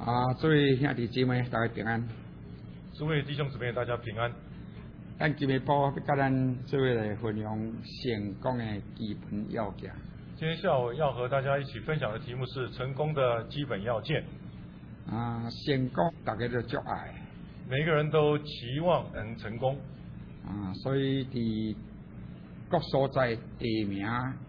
诸位兄弟姊妹，大家平安。 诸位弟兄姊妹，大家平安。 咱今日要甲咱诸位来分享成功的基本要件。 今天下午要和大家一起分享的题目是成功的基本要件。 成功大家都足爱， 每个人都期望能成功。 所以伫各所在地名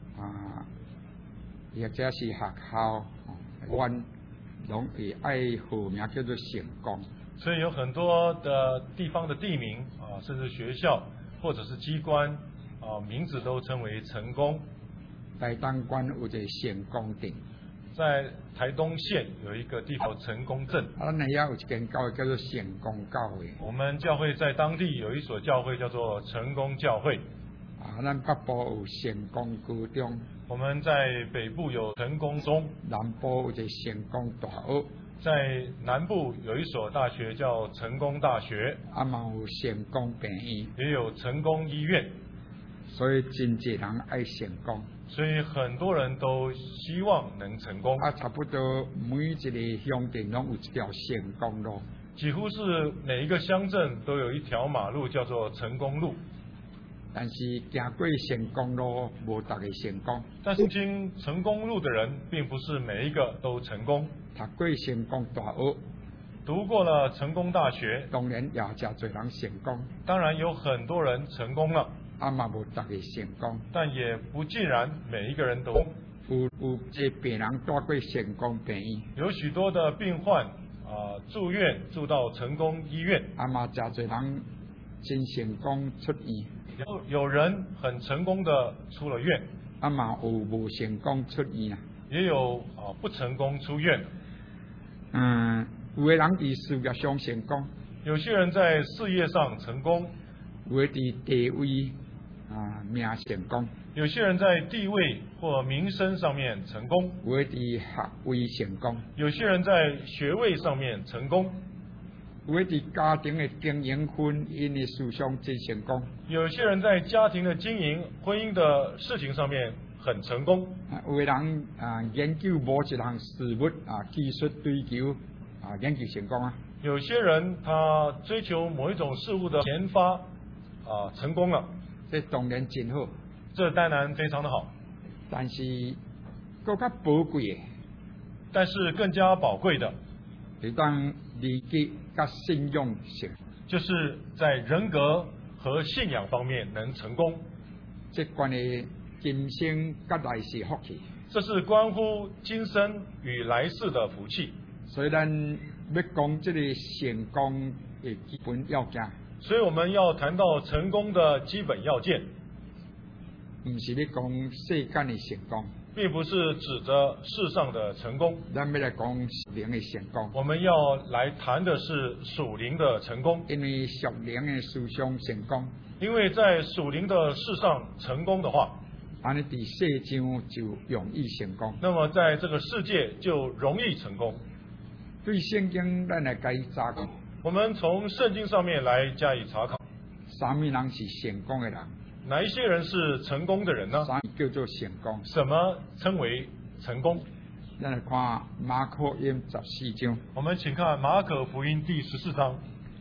或者是学校，阮拢会爱号名叫做成功。 所以有很多的地方的地名甚至学校或者是机关名字都称为成功。 台东县有一个成功镇， 在台东县有一个地方成功镇。 咱那遐有一间教会叫做成功教会。 我们教会在当地有一所教会叫做成功教会。 咱北部有成功高中， 我们在北部有成功中， 南部有一个成功大学， 在南部有一所大学叫成功大学， 嘛有成功病院， 也有成功医院。 所以真济人爱成功， 所以很多人都希望能成功。 差不多每一个乡镇拢有一条成功路， 几乎是每一个乡镇都有一条马路叫做成功路。 但是行过成功路，无大家成功。 但是经成功路的人，并不是每一个都成功。 读过成功大学， 读过了成功大学， 当然也真侪人成功。 当然有很多人成功了， 嘛无大家成功。 但也不尽然每一个人都有这病人住过成功病院， 有许多的病患住院住到成功医院。 嘛真侪人真成功出院。 有人很成功的出了院， 嘛有无成功出院也有不成功出院。 有的人伫事业上成功， 有些人在事业上成功， 有的伫地位名成功， 有些人在地位或名声上面成功， 有的伫学位成功， 有些人在学位上面成功， 有的伫家庭的经营、婚姻的事上真成功， 有些人在家庭的经营、婚姻的事情上面很成功。 有的人研究某一项事物技术追求研究成功有些人他追求某一种事物的研发成功了， 这当然真好， 这当然非常的好。 但是更加宝贵的， 但是更加宝贵的， 是当理解甲信用性， 就是在人格和信仰方面能成功。 这关的今生甲来世福气， 这是关乎今生与来世的福气。 所以咱要讲这个成功的基本要件， 所以我们要谈到成功的基本要件， 不是要讲世间的成功， 并不是指着世上的成功， 咱要来讲属灵的成功。 我们要来谈的是属灵的成功， 因为属灵的事上成功， 因为在属灵的事上成功的话， 安尼伫世上就容易成功。 那么在这个世界就容易成功。 对圣经，咱来加以查考。 我们从圣经上面来加以查考， 什么人是成功的人？ 哪一些人是成功的人呢？ 什么叫做成功？ 什么称为成功？ 咱来看马可福音14章。 我们请看马可福音第14章。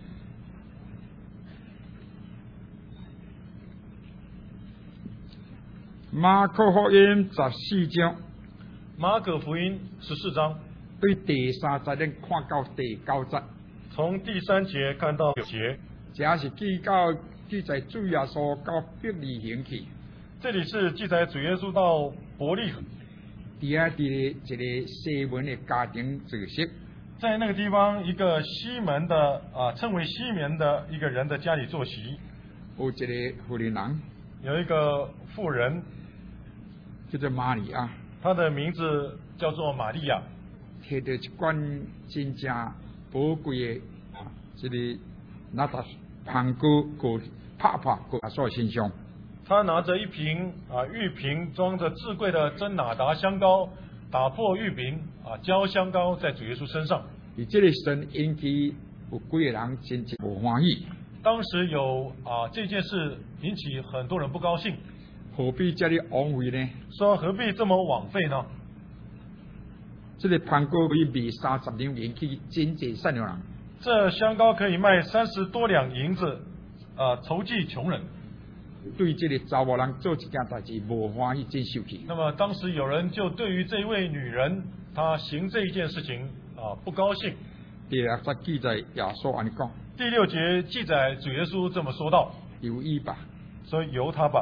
马可福音14章。 马可福音14章。 对第3节咱看到第9节， 从第3节看到9节， 这是记载主耶稣到伯利恒去。 这里是记载主耶稣到伯利恒， 一个西门的家庭主席， 在那个地方一个西门的称为西门的一个人的家里坐席， 有一个妇人， 有一个妇人叫做玛利亚， 她的名字叫做玛利亚。 摕到一罐真正宝贵的这个拿达香膏，过拍过所身上。 他拿着一瓶玉瓶，装着至贵的真哪达香膏，打破玉瓶浇香膏在主耶稣身上。 而这个神引起有几个人真正不欢喜。 当时有这件事引起很多人不高兴。 何必这里枉费呢？ 说何必这么枉费呢？ 这个香膏可以卖30两银去真济善良人。 这香膏可以卖30多两银子，筹济穷人。 对这个查某人做一件代志无欢喜，真受气。 那么当时有人就对于这位女人，她行这一件事情不高兴。 第6节记载耶稣安尼讲。 第6节记载主耶稣这么说道： 由伊吧， 所以由他吧。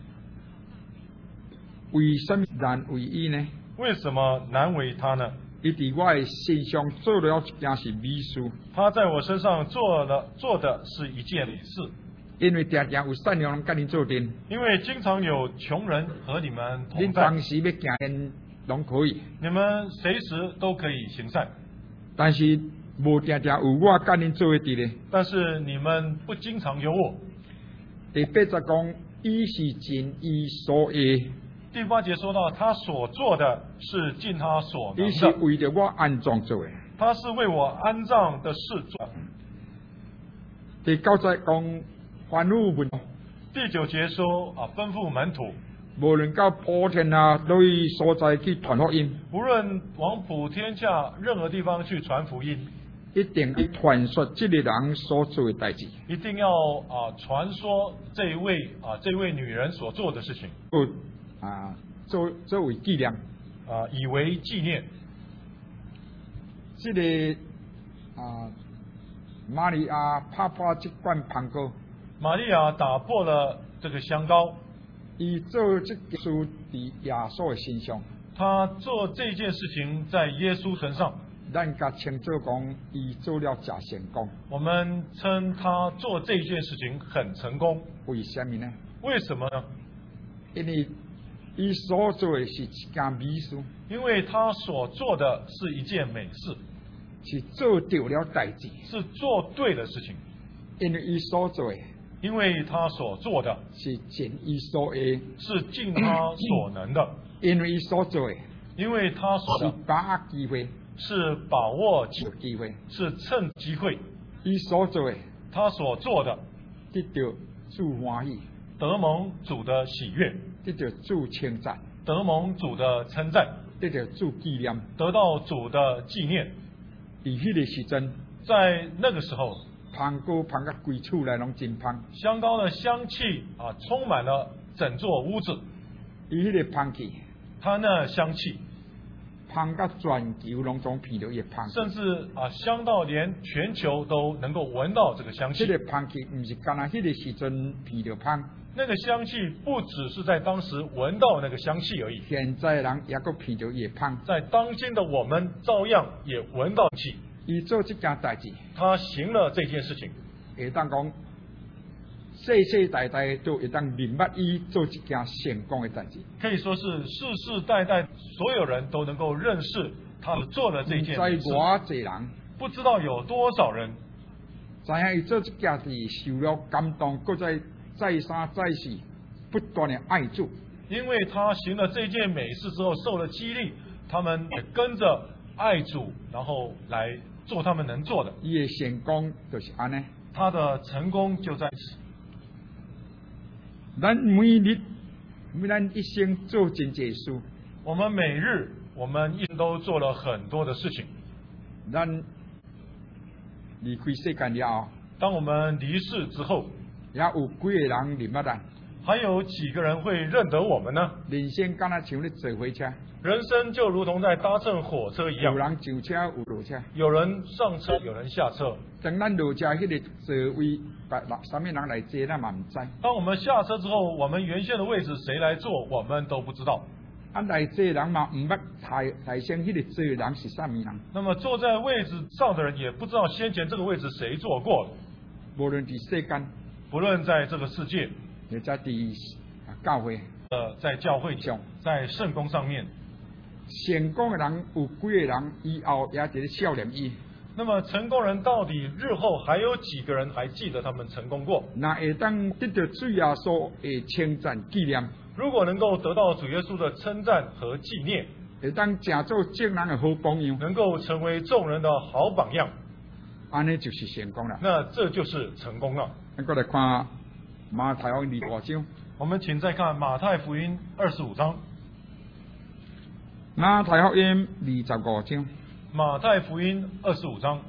为什么难为伊呢？ 为什么难为他呢？ 伊伫我的身上做了一件是美事。 他在我身上做的是一件美事。 因为常常有善良人跟恁做阵。 因为经常有穷人和你们同恁在。 当时要行善拢可以。 你们随时都可以行善。 但是无常常有我跟恁做的伫咧。 但是你们不经常有我。 第8节讲，伊是尽伊所会。 第8节说到，他所做的是尽他所能伊是的。 为着我安葬做的。 他是为我安葬的事做。 第9节讲，凡有问。 第9节说吩咐门徒， 无论到普天啊，都以所在去传福音。 无论往普天下任何地方去传福音， 一定要传说这个人所做的代志。 一定要传说这位女人所做的事情。 作为纪念。 以为纪念。 这个玛利亚拍这罐香膏。 玛利亚打破了这个香膏。 伊做这件事伫耶稣的身上。 他做这件事情在耶稣身上。 咱甲称作讲，伊做了假成功。 我们称他做这件事情很成功。 为什么呢？ 为什么呢？ 因为伊所做的是一件美事。 因为他所做的是一件美事。 是做对了代志。 是做对的事情。 因为伊所做的。 因为他所做的是尽伊所会。 是尽他所能的。 因为伊所做的。 因为他所是把握机会。 是把握机会。 是趁机会。 伊所做的。 他所做的得到主欢喜。 得蒙主的喜悦。 得到主称赞。 得蒙主的称赞。 得到主纪念。 得到主的纪念。 伫迄个时阵， 在那个时候， 香膏香到规厝内拢真香。 香膏的香气充满了整座屋子。 伊迄个香气， 它那香气香到全球拢总闻到伊香。 甚至香到连全球都能够闻到这个香气。 这个香气不是干那迄个时阵闻到香。 那个香气不只是在当时闻到那个香气而已。 现在人也个闻到伊香。 在当今的我们照样也闻到气。 伊做这件代志， 他行了这件事情， 会当讲世世代代都会当明白伊做这件成功的代志。 可以说是世世代代所有人都能够认识他做了这件事。 在偌济人， 不知道有多少人知影伊做这件事受了感动，搁再三再四不断的爱主。 因为他行了这件美事之后受了激励，他们也跟着爱主，然后来做他们能做的。 伊的成功就是安尼。 他的成功就在此。 咱每日咱一生做真济事。 我们每日我们一生都做了很多的事情。 咱离开世间了后， 当我们离世之后， 也有几个人认捌咱？ 还有几个人会认得我们呢？ 人生敢若像咧坐火车。 人生就如同在搭乘火车一样， 有人上车，有落车， 有人上车，有人下车。 当咱落车迄个座位，啥物人来坐，咱嘛唔知。 当我们下车之后，我们原先的位置谁来坐，我们都不知道。 来坐人嘛唔捌台先迄个坐人是啥物人。 那么坐在位置上的人也不知道先前这个位置谁坐过了。 无论伫世间， 不论在这个世界， 或者伫教会， 在教会上，在圣宫上面。 成功的人有几个人以后也一个少年伊。 那么成功人到底日后还有几个人还记得他们成功过？ 那会当得到主耶稣的称赞纪念。 如果能够得到主耶稣的称赞和纪念， 会当成做众人的好榜样， 能够成为众人的好榜样， 安尼就是成功了。 那这就是成功了。 咱过来看马太福音25章。 我们请再看马太福音25章。 马太福音25章， 马太福音25章，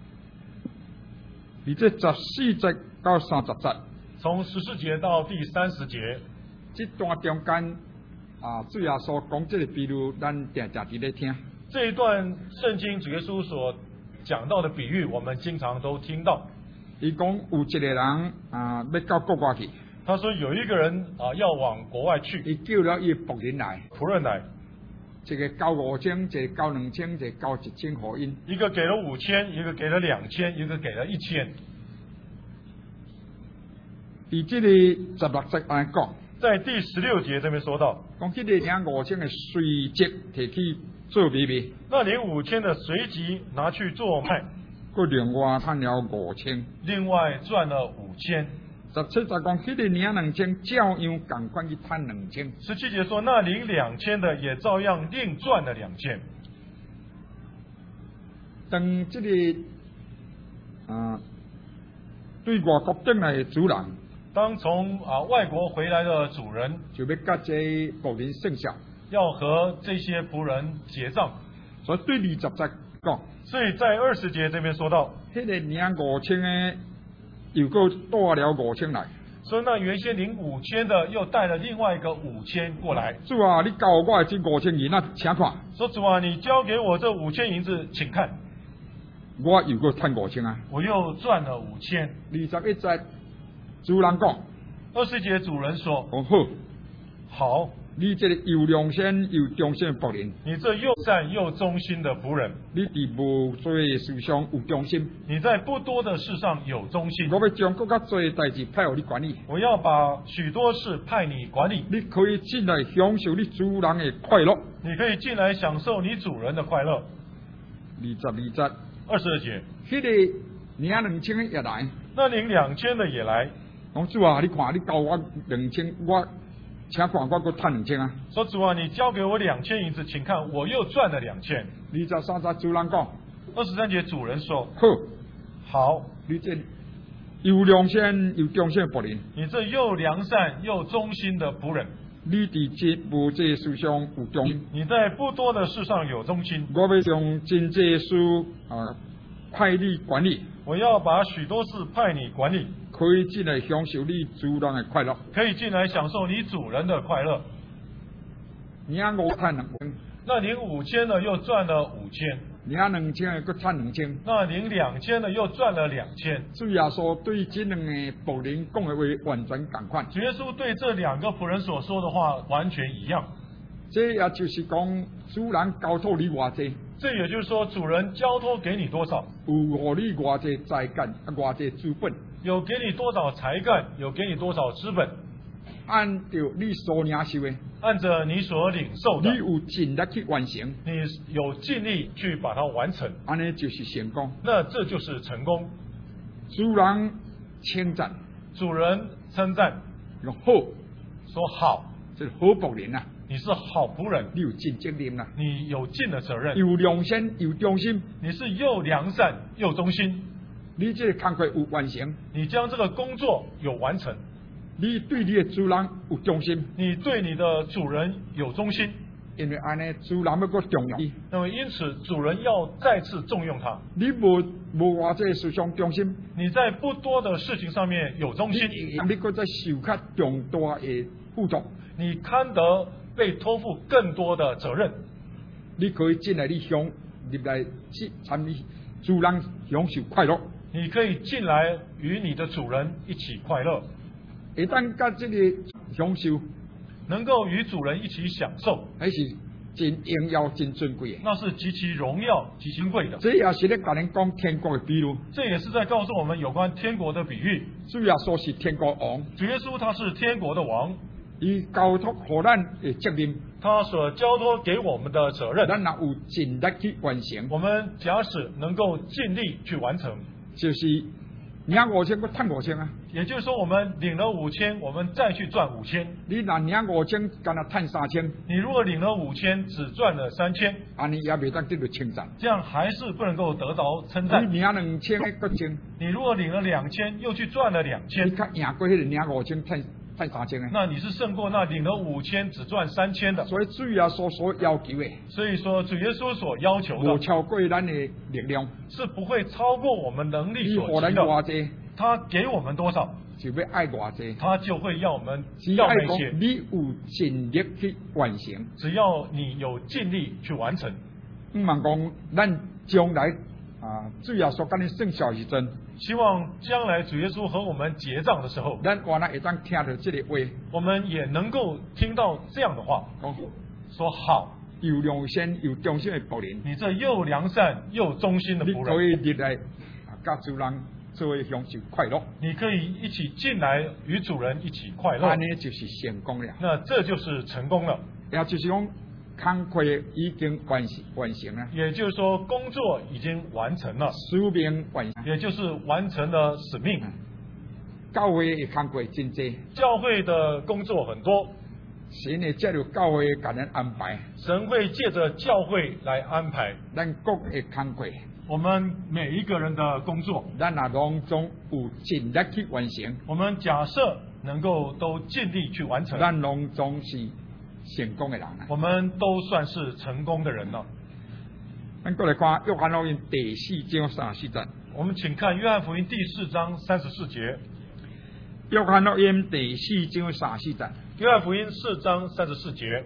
而这14节到30节， 从14节到第30节， 这段中间主耶稣讲这个比喻，咱常常伫咧听。 这一段圣经主耶稣所讲到的比喻，我们经常都听到。 伊讲有一个人要到国外去， 他说有一个人要往国外去， 伊叫了伊仆人来， 仆人来， 一个交5000，一个交2000，一个交1000互因。 一个给了5000，一个给了2000，一个给了1000。 伫这个16节安讲， 在第16节这边说到， 讲这个领5000的随即摕去做买卖， 那领5000的随即拿去做卖， 佮另外赚了5000， 另外赚了5000。 17节讲，迄个领2000照样共款去赚2000。 17节说，那领2000的也照样另赚了2000。 当这个对外国进来的主人， 当从外国回来的主人就要甲这仆人算账， 要和这些仆人结账， 所以对20节讲， 所以在20节这边说到， 迄个领5000的又搁带了5000来。 所以那原先领5000的又带了另外一个5000过来。 主啊，你交我这5000银仔，请看。 说主啊，你交给我这5000银子，请看， 我又搁赚5000啊。 我又赚了5000。 21节，主人讲 20节主人说， 讲好， 好， 你这个又良心又忠心的仆人， 你这又善又忠心的仆人， 你伫无做的事上有忠心， 你在不多的事上有忠心， 我要将更较多的代志派互你管理。 我要把许多事派你管理， 你可以进来享受你主人的快乐。 你可以进来享受你主人的快乐。 22节 22节， 迄个领2000的也来， 那领2000的也来， 讲主啊，你看你交我2000，我请看我搁赚2000啊。 说主啊，你交给我2000银子，请看我又赚了2000。 23节主人讲， 23节主人说， 好， 好， 你这又良心又忠心的仆人， 你这又良善又忠心的仆人， 你伫这无这事上有忠心， 你在不多的事上有忠心， 我要将真这事派你管理， 我要把许多事派你管理， 可以进来享受你主人的快乐。 可以进来享受你主人的快乐。 领5赚2000， 那领5000的又赚了5000， 领2000的搁赚2000。 那领2000的又赚了2000。 主耶稣对这两个仆人讲的话完全同款。 主耶稣对这2个仆人所说的话完全一样。 这也就是讲，主人交托你偌济， 这也就是说，主人交托给你多少， 有互你偌济才干，偌济资本， 有给你多少才干，有给你多少资本， 按照你所领受的， 按着你所领受的， 你有尽力去完成， 你有尽力去把它完成， 安尼就是成功。 那这就是成功。 主人称赞， 主人称赞， 说好， 说好， 这是好仆人啊， 你是好仆人， 你有尽责任啦， 你有尽了责任， 有良心有忠心， 你是又良善又忠心， 你这个工作有完成， 你将这个工作有完成， 你对你的主人有忠心， 你对你的主人有忠心， 因为安尼主人要搁重用你， 那么因此主人要再次重用他。 你无偌济事上忠心， 你在不多的事情上面有忠心， 你搁再受较重大的负担， 你堪得被托付更多的责任， 你可以进来入来参与主人享受快乐， 你可以进来与你的主人一起快乐， 一旦甲这个享受， 能够与主人一起享受， 还是真荣耀、真尊贵的。 那是极其荣耀、极其贵的。 这也是咧甲人讲天国的比喻， 这也是在告诉我们有关天国的比喻。 主耶稣是天国王， 主耶稣他是天国的王， 伊交托互咱的责任， 他所交托给我们的责任， 咱若有尽力去完成， 我们假使能够尽力去完成， 就是领5000，搁赚5000啊。 也就是说，我们领了5000，我们再去赚5000。 你若领5000，干那赚3000， 你如果领了5000，只赚了3000， 安尼也袂当得到称赞。 这样还是不能够得到称你赞。 领2000个搁挣， 你如果领了2000，又去赚了你 2000， 较赢过迄个领5000赚赚3000的。 那你是胜过那领了5000只赚3000的。 所以主耶稣所要求的， 所以说主耶稣所要求的， 无超过咱的力量， 是不会超过我们能力伊互咱所及的。 偌济， 他给我们多少， 就要爱偌济。 他就会要我们只爱要那些讲，你有尽力去完成， 只要你有尽力去完成。 毋茫讲咱将来主耶稣甲你算账时阵， 希望将来主耶稣和我们结账的时候， 咱原来会当听到这个话， 我们也能够听到这样的话， 讲说好， 又良善又忠心的仆人， 你这又良善又忠心的你仆人， 可以入来甲主人做为享受快乐， 你可以一起进来与主人一起快乐安，尼就是成功了。 那这就是成功了。 也就是讲，工课已经完成了， 也就是说，工作已经完成了， 使命完成， 也就是完成了使命。 教会的工课真多， 教会的工作很多， 神会借着教会甲咱安排， 神会借着教会来安排咱各的工课， 我们每一个人的工作。 咱也拢总有尽力去完成， 我们假设能够都尽力去完成， 咱拢总是成功的人啊。 我们都算是成功的人了。 咱过来看约翰福音第4章34节， 我们请看约翰福音第4章34节。 约翰福音第4章34节， 约翰福音4章34节，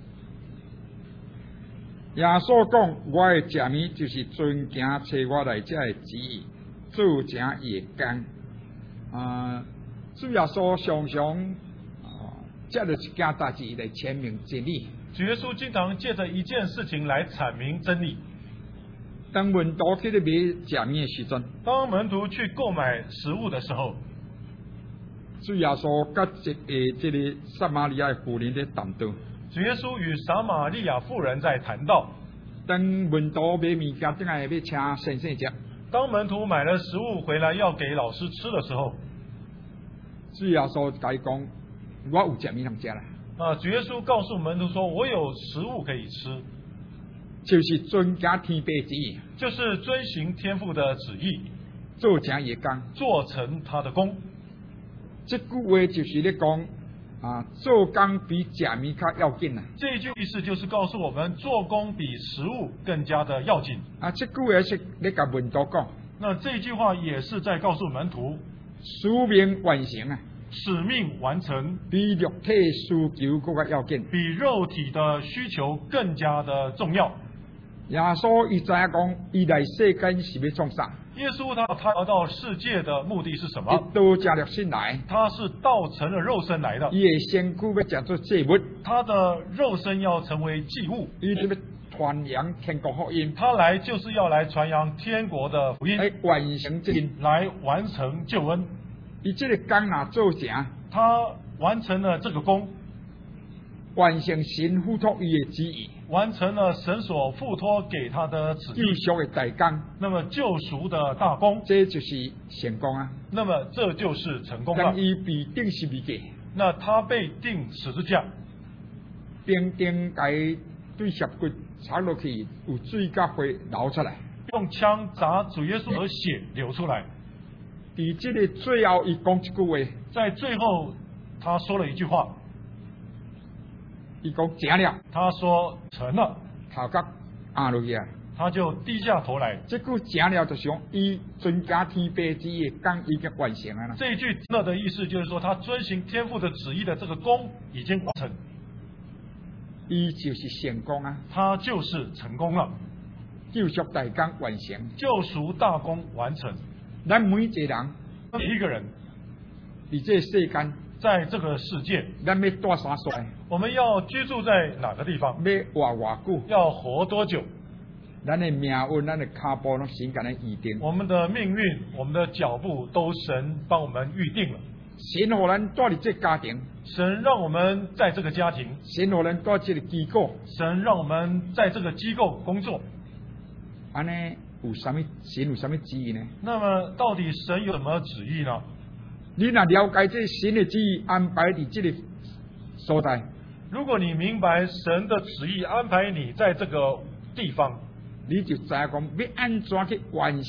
耶稣讲：“我的食物就是遵行找我来者的旨意，做成伊的工。主耶稣常常借着一件代志来阐明真理。 主耶稣经常借着一件事情来阐明真理。 当门徒去咧买食物的时阵， 当门徒去购买食物的时候， 主耶稣甲这个撒玛利亚的妇人咧谈道。 主耶稣与撒玛利亚妇人在谈道。 当门徒买物件，等下要请先生食。 当门徒买了食物回来要给老师吃的时候， 主耶稣甲伊讲：“我有食物通食啦。” 主耶稣告诉门徒说：“我有食物可以吃， 就是遵行天父旨意， 就是遵行天父的旨意， 做成伊的工。 做成他的工。” 这句话就是咧讲做工比食物较要紧啦。 这一句意思就是告诉我们，做工比食物更加的要紧。 这句话是咧甲门徒讲， 那这一句话也是在告诉门徒， 使命完成啊， 使命完成比肉体需求更加要紧， 比肉体的需求更加的重要。 耶稣伊知影讲，伊来世间是要创啥？ 耶稣他来到世界的目的是什么？ 伊道加入身来， 他是道成了肉身来的。 伊的身躯要食做祭物， 他的肉身要成为祭物， 伊就要传扬天国福音。 他来就是要来传扬天国的福音， 来完成这个， 来完成救恩。 伊这个工若做成， 他完成了这个功， 完成神付托伊的旨意， 完成了神所付托给他的旨救意， 赎的大工， 那么救赎的大功， 这就是成功啊！ 那么这就是成功了当。伊被钉十字架， 那他被钉十字架， 钉该对舌骨插落去，有水甲血流出来。 用枪砸主耶稣的血流出来。 伫这个最后，伊讲一句话， 在最后，他说了一句话， 伊讲成了， 他说成了， 头壳压落去啊！ 他就低下头来。 这句成了，就是讲伊遵行天父旨意的工已经完成了啦。 这一句“了”的意思就是说，他遵行天父的旨意的这个功已经完成， 伊就是成功啊！ 他就是成功了， 救赎大工完成。 救赎大功完成。 咱每一个人， 每一个人伫这世间， 在这个世界， 咱要住啥所在？ 我们要居住在哪个地方？ 要活偌久？ 要活多久？ 咱的命运、咱的脚步，拢神甲咱预定。 我们的命运、我们的脚步都神帮我们预定了。 神互咱住伫这家庭， 神让我们在这个家庭， 神互咱住这个机构， 神让我们在这个机构工作。 安尼有啥物？神有啥物旨意呢？ 那么，到底神有什么旨意呢？ 你若了解这神的旨意安排伫这个所在， 如果你明白神的旨意安排你在这个地方， 你就知影讲要安怎去完成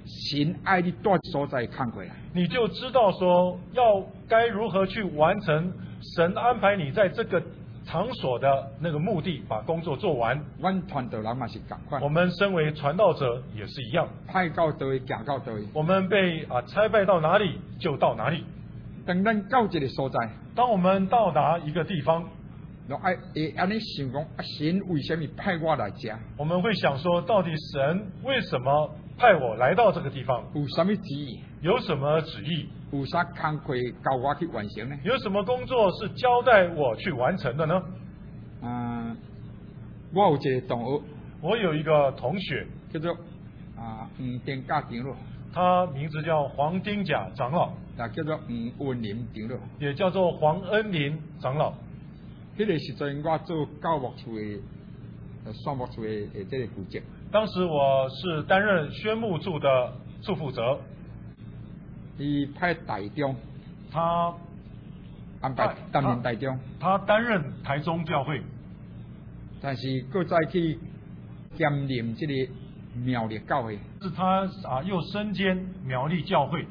神爱你带所在看过来。 你就知道说该如何去完成神安排你在这个场所的那个目的，把工作做完。 阮传道人嘛是同款。 我们身为传道者也是一样， 派到倒位，行到倒位。 我们被差派到哪里就到哪里。 当咱到一个所在， 当我们到达一个地方， 就会安尼想讲，神为什么派我来这？ 我们会想说，到底神为什么派我来到这个地方？ 有什么旨意？ 有什么旨意？ 有啥工课交我去完成呢？ 有什么工作是交代我去完成的呢？ 我有一个同学， 我有一个同学叫做黄丁甲长老， 他名字叫黄丁甲长老， 也叫做黄文林长老， 也叫做黄恩林长老。 迄个时阵，我做教牧处的算牧处的这个负责。 当时我是担任宣牧处的处负责。 伊派台中， 他安排担任台中， 他担任台中教会， 但是搁再去兼任这个苗栗教会。 是他又身兼苗栗教会。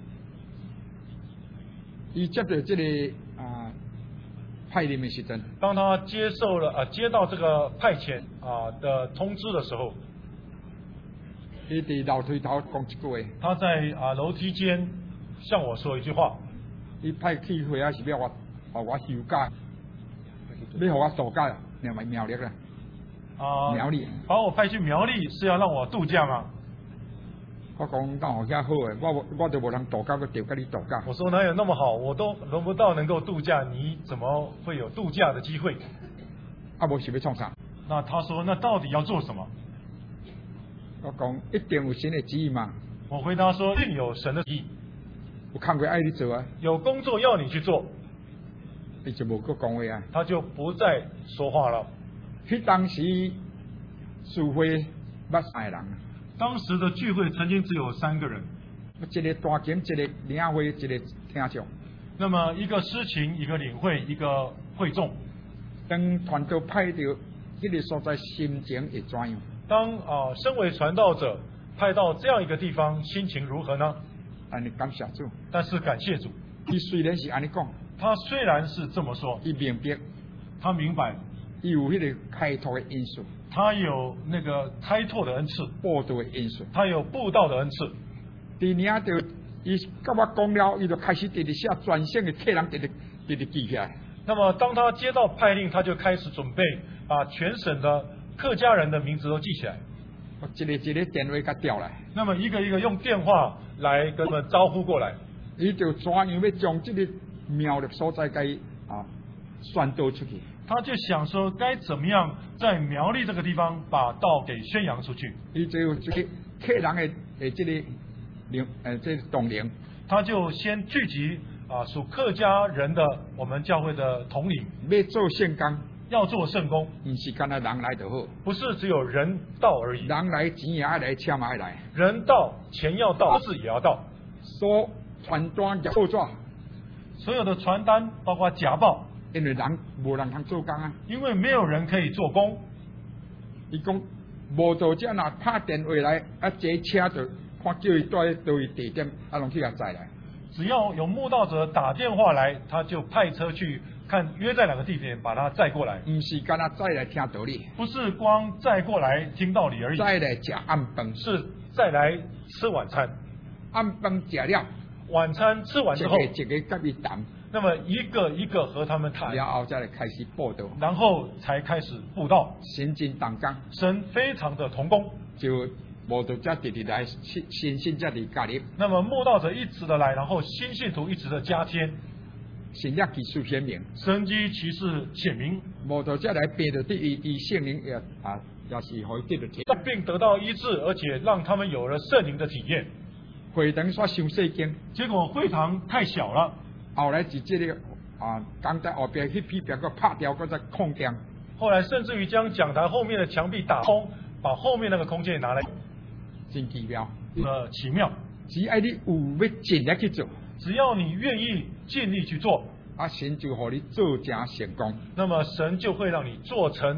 伊接到这个派任的时阵， 当他接到这个派遣的通知的时候， 伊伫楼梯头讲一句话。 他在楼梯间向我说一句话。 伊派去会是要我休假，要我度假，另外苗栗啦。苗栗把我派去苗栗是要让我度假吗？ 我讲刚好遐好诶，我就无能度假，我就跟你度假。 我说哪有那么好，我都轮不到能够度假，你怎么会有度假的机会？ 无想要创啥？ 那他说，那到底要做什么？ 我讲一定有神的旨意嘛。 我回答说，一定有神的旨意。 有工作爱你做啊。有工作要你去做， 你就无搁讲话啊。 他就不再说话了。 当时聚会捌3个人。 当时的聚会曾经只有3个人， 一个大琴，一个领会，一个听众。 那么一个诗琴，一个领会，一个会众。 当传道派到迄个所在，心情会怎样？ 当身为传道者派到这样一个地方，心情如何呢？ 感谢主。 但是感谢主， 伊虽然是安尼讲， 他虽然是这么说， 伊明白， 他明白， 伊有迄个开拓的因素。 他有那个开拓的恩赐， 布道的因素， 他有布道的恩赐。 第二就伊甲我讲了，伊就开始直写全省的客人直记起来。 那么当他接到派令，他就开始准备把全省的客家人的名字都记起来。 我一个电话甲调来， 那么一个一个用电话来跟他们招呼过来。 伊就怎样要将这个苗栗所在该宣导出去。 他就想说该怎么样在苗栗这个地方把道给宣扬出去。 伊就有这个客人的这个这个统领， 他就先聚集属客家人的我们教会的统领， 要做圣工， 要做圣工， 不是干那人来就好， 不是只有人到而已， 人来钱也要来，车嘛要来， 人到钱要到，车子也要到， 所传单也报纸， 所有的传单包括假报。 因为人无人通做工啊， 因为没有人可以做工。 伊讲无道者若打电话来，坐车就看叫伊带到伊地点，拢去甲载来。 只要有慕道者打电话来，他就派车去看约在哪个地点，把他载过来。 不是干那载来听道理， 不是光载过来听道理而已。 载来吃暗饭， 是再来吃晚餐。 暗饭吃了， 晚餐吃完之后， 一个甲伊谈。 那么一个一个和他们谈， 然后再来开始布道， 然后才开始布道。 神真同工， 神非常的同工， 就慕道者直来，新信者直加入。 那么慕道者一直的来，然后新信徒一直的加添， 神迹奇事显明， 神迹奇事显明。 慕道者来病的伊圣灵也是可以得到体验， 并得到医治，而且让他们有了圣灵的体验。 会堂煞伤细间， 结果会堂太小了。 后来是这个讲在后边迄批边个拍掉，搁再空掉。 后来甚至于将讲台后面的墙壁打通，把后面那个空间拿来， 真奇妙。 奇妙。 只要你有要尽力去做， 只要你愿意尽力去做， 神就让你做成成功。 那么神就会让你做成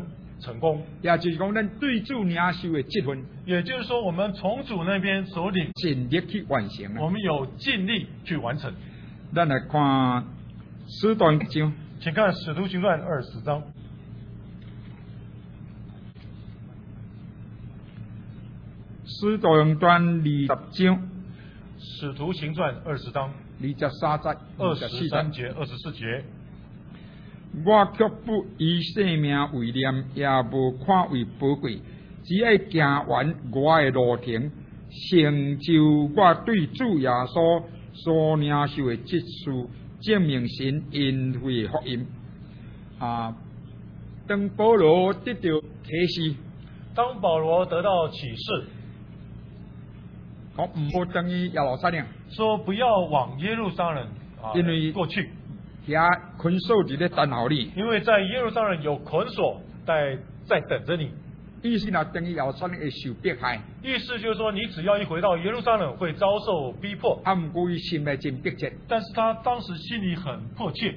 成功。 也就是讲，咱对主领受的这份， 也就是说，我们从主那边所领， 尽力去完成我们有尽力去完成。 咱来看使徒行传， 请看《使徒行传》20章，《 使徒行传20章使徒行传》20章 23节、 23节、24节。 我却不以性命为念，也无看为宝贵，只爱行完我的路程，成就我对主耶稣所领受的职事，证明神恩惠的福音。当保罗得到启示， 当保罗得到启示， 讲唔好等于耶路撒冷， 说不要往耶路撒冷因为过去， 遐捆锁伫咧等候你。 因为在耶路撒冷有捆锁在等着你。 意思呢，等于耶路撒冷会受迫害， 意思就是说，你只要一回到耶路撒冷，会遭受逼迫。 毋过伊心内真迫切， 但是他当时心里很迫切，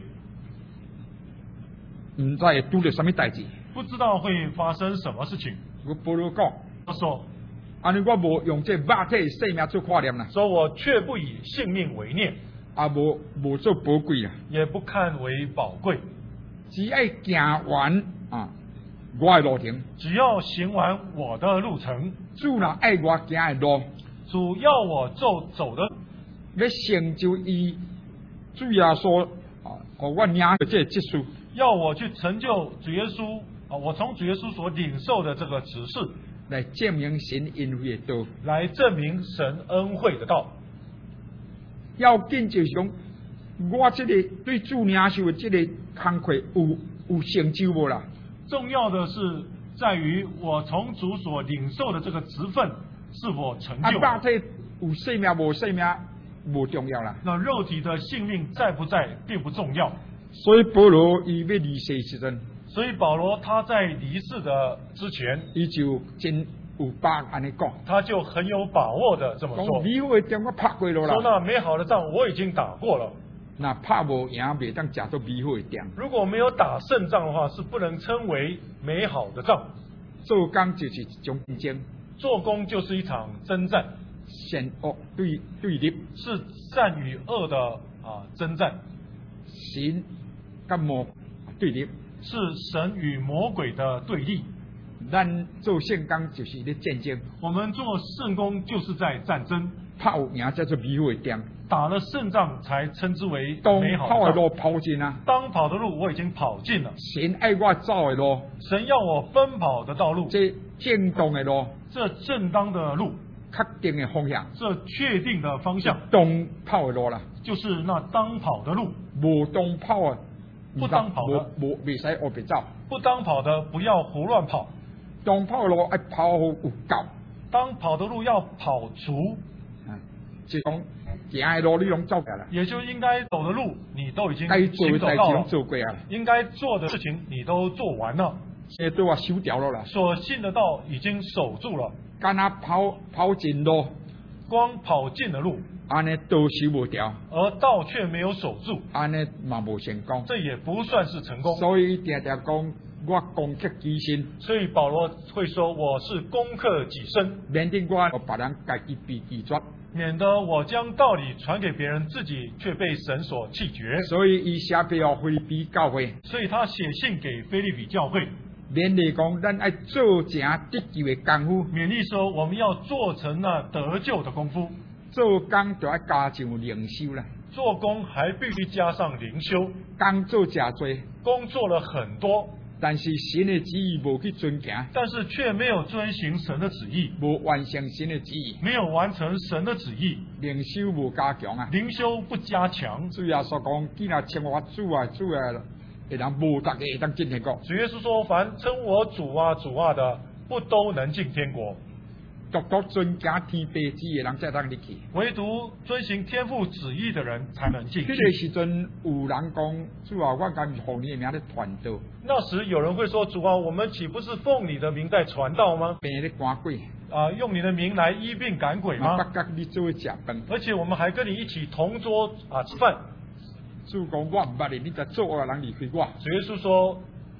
唔知会拄着什么代志。 不知道会发生什么事情。 我保罗讲， 他说安尼我无用这肉体生命做看念啦， 说我却不以性命为念， 无做宝贵啦， 也不看为宝贵， 只爱行完我的路程。 只要行完我的路程。 主若爱我行的路， 主要我走的， 要成就伊主耶稣互我领的这职事， 要我去成就主耶稣我从主耶稣所领受的这个指示， 来证明神恩惠的道。 来证明神恩惠的道。 要紧就是讲，我这个对主领受的这个工课有成就无啦？ 重要的是在于我从主所领受的这个职分是否成就。 肉体有生命无生命无重要啦。 那肉体的性命在不在并不重要。 所以保罗伊要离世时阵， 所以保罗他在离世的之前， 伊就真有把握安尼讲， 他就很有把握的这么说， 讲美好的仗我拍过了说啦， 那美好的仗我已经打过了。 那拍无赢袂当食到美好的仗。 如果没有打胜仗的话，是不能称为美好的仗。 做工就是一种竞争， 做工就是一场征战， 善恶对立， 是善与恶的征战， 神甲魔对立。 是神与魔鬼的对立。 咱做圣工就是咧战争， 我们做圣工就是在战争， 拍有赢才做美好的仗。 打了胜仗才称之为当美好的仗。 跑的路跑尽啊， 当跑的路我已经跑尽了， 神爱我走的路， 神要我奔跑的道路， 这正当的路， 这正当的路， 确定的方向， 这确定的方向， 当跑的路啦， 就是那当跑的路。 无当跑啊， 不当跑的无袂使后边走， 不当跑的不要胡乱跑， 当跑的路爱跑好有够， 当跑的路要跑足， 即讲行的路你拢走过来， 也就应该走的路你都已经该做的代志拢行走到了， 做过啊， 应该做的事情你都做完了， 现在对我守掉了啦， 所信的道已经守住了， 干那跑尽路， 光跑尽了路， 安尼都守无掉， 而道却没有守住， 安尼嘛无成功， 这也不算是成功。 所以定定讲我攻克己身， 所以保罗会说我是攻克己身， 免得我互别人家己被拒绝。 免得我将道理传给别人，自己却被神所弃绝。 所以伊写俾菲律比教会， 所以他写信给腓立比教会， 勉励讲咱爱做成得救的功夫， 勉励说我们要做成那得救的功夫， 做工就要加上灵修啦， 做工还必须加上灵修， 工做真多， 工作了很多， 但是神的旨意无去遵行， 但是却没有遵行神的旨意， 无完成神的旨意， 没有完成神的旨意， 灵修无加强啊。 灵修不加强。 主耶稣讲，既然称我主啊主啊，会人无逐个会当进天国。 主耶稣说：“凡称我主啊主啊的，不都能进天国。 独独遵行天父旨意的人才当入去。 唯独遵行天父旨意的人才能进去。” 迄个时阵有人讲，主啊，我敢奉你的名咧传道， 那时有人会说：“主啊，我们岂不是奉你的名在传道吗？ 病咧赶鬼， 用你的名来医病赶鬼吗？ 不甲你做食饭。 而且我们还跟你一起同桌吃饭。” 主讲我唔捌你，你才做恶人离开我。 主耶稣说：“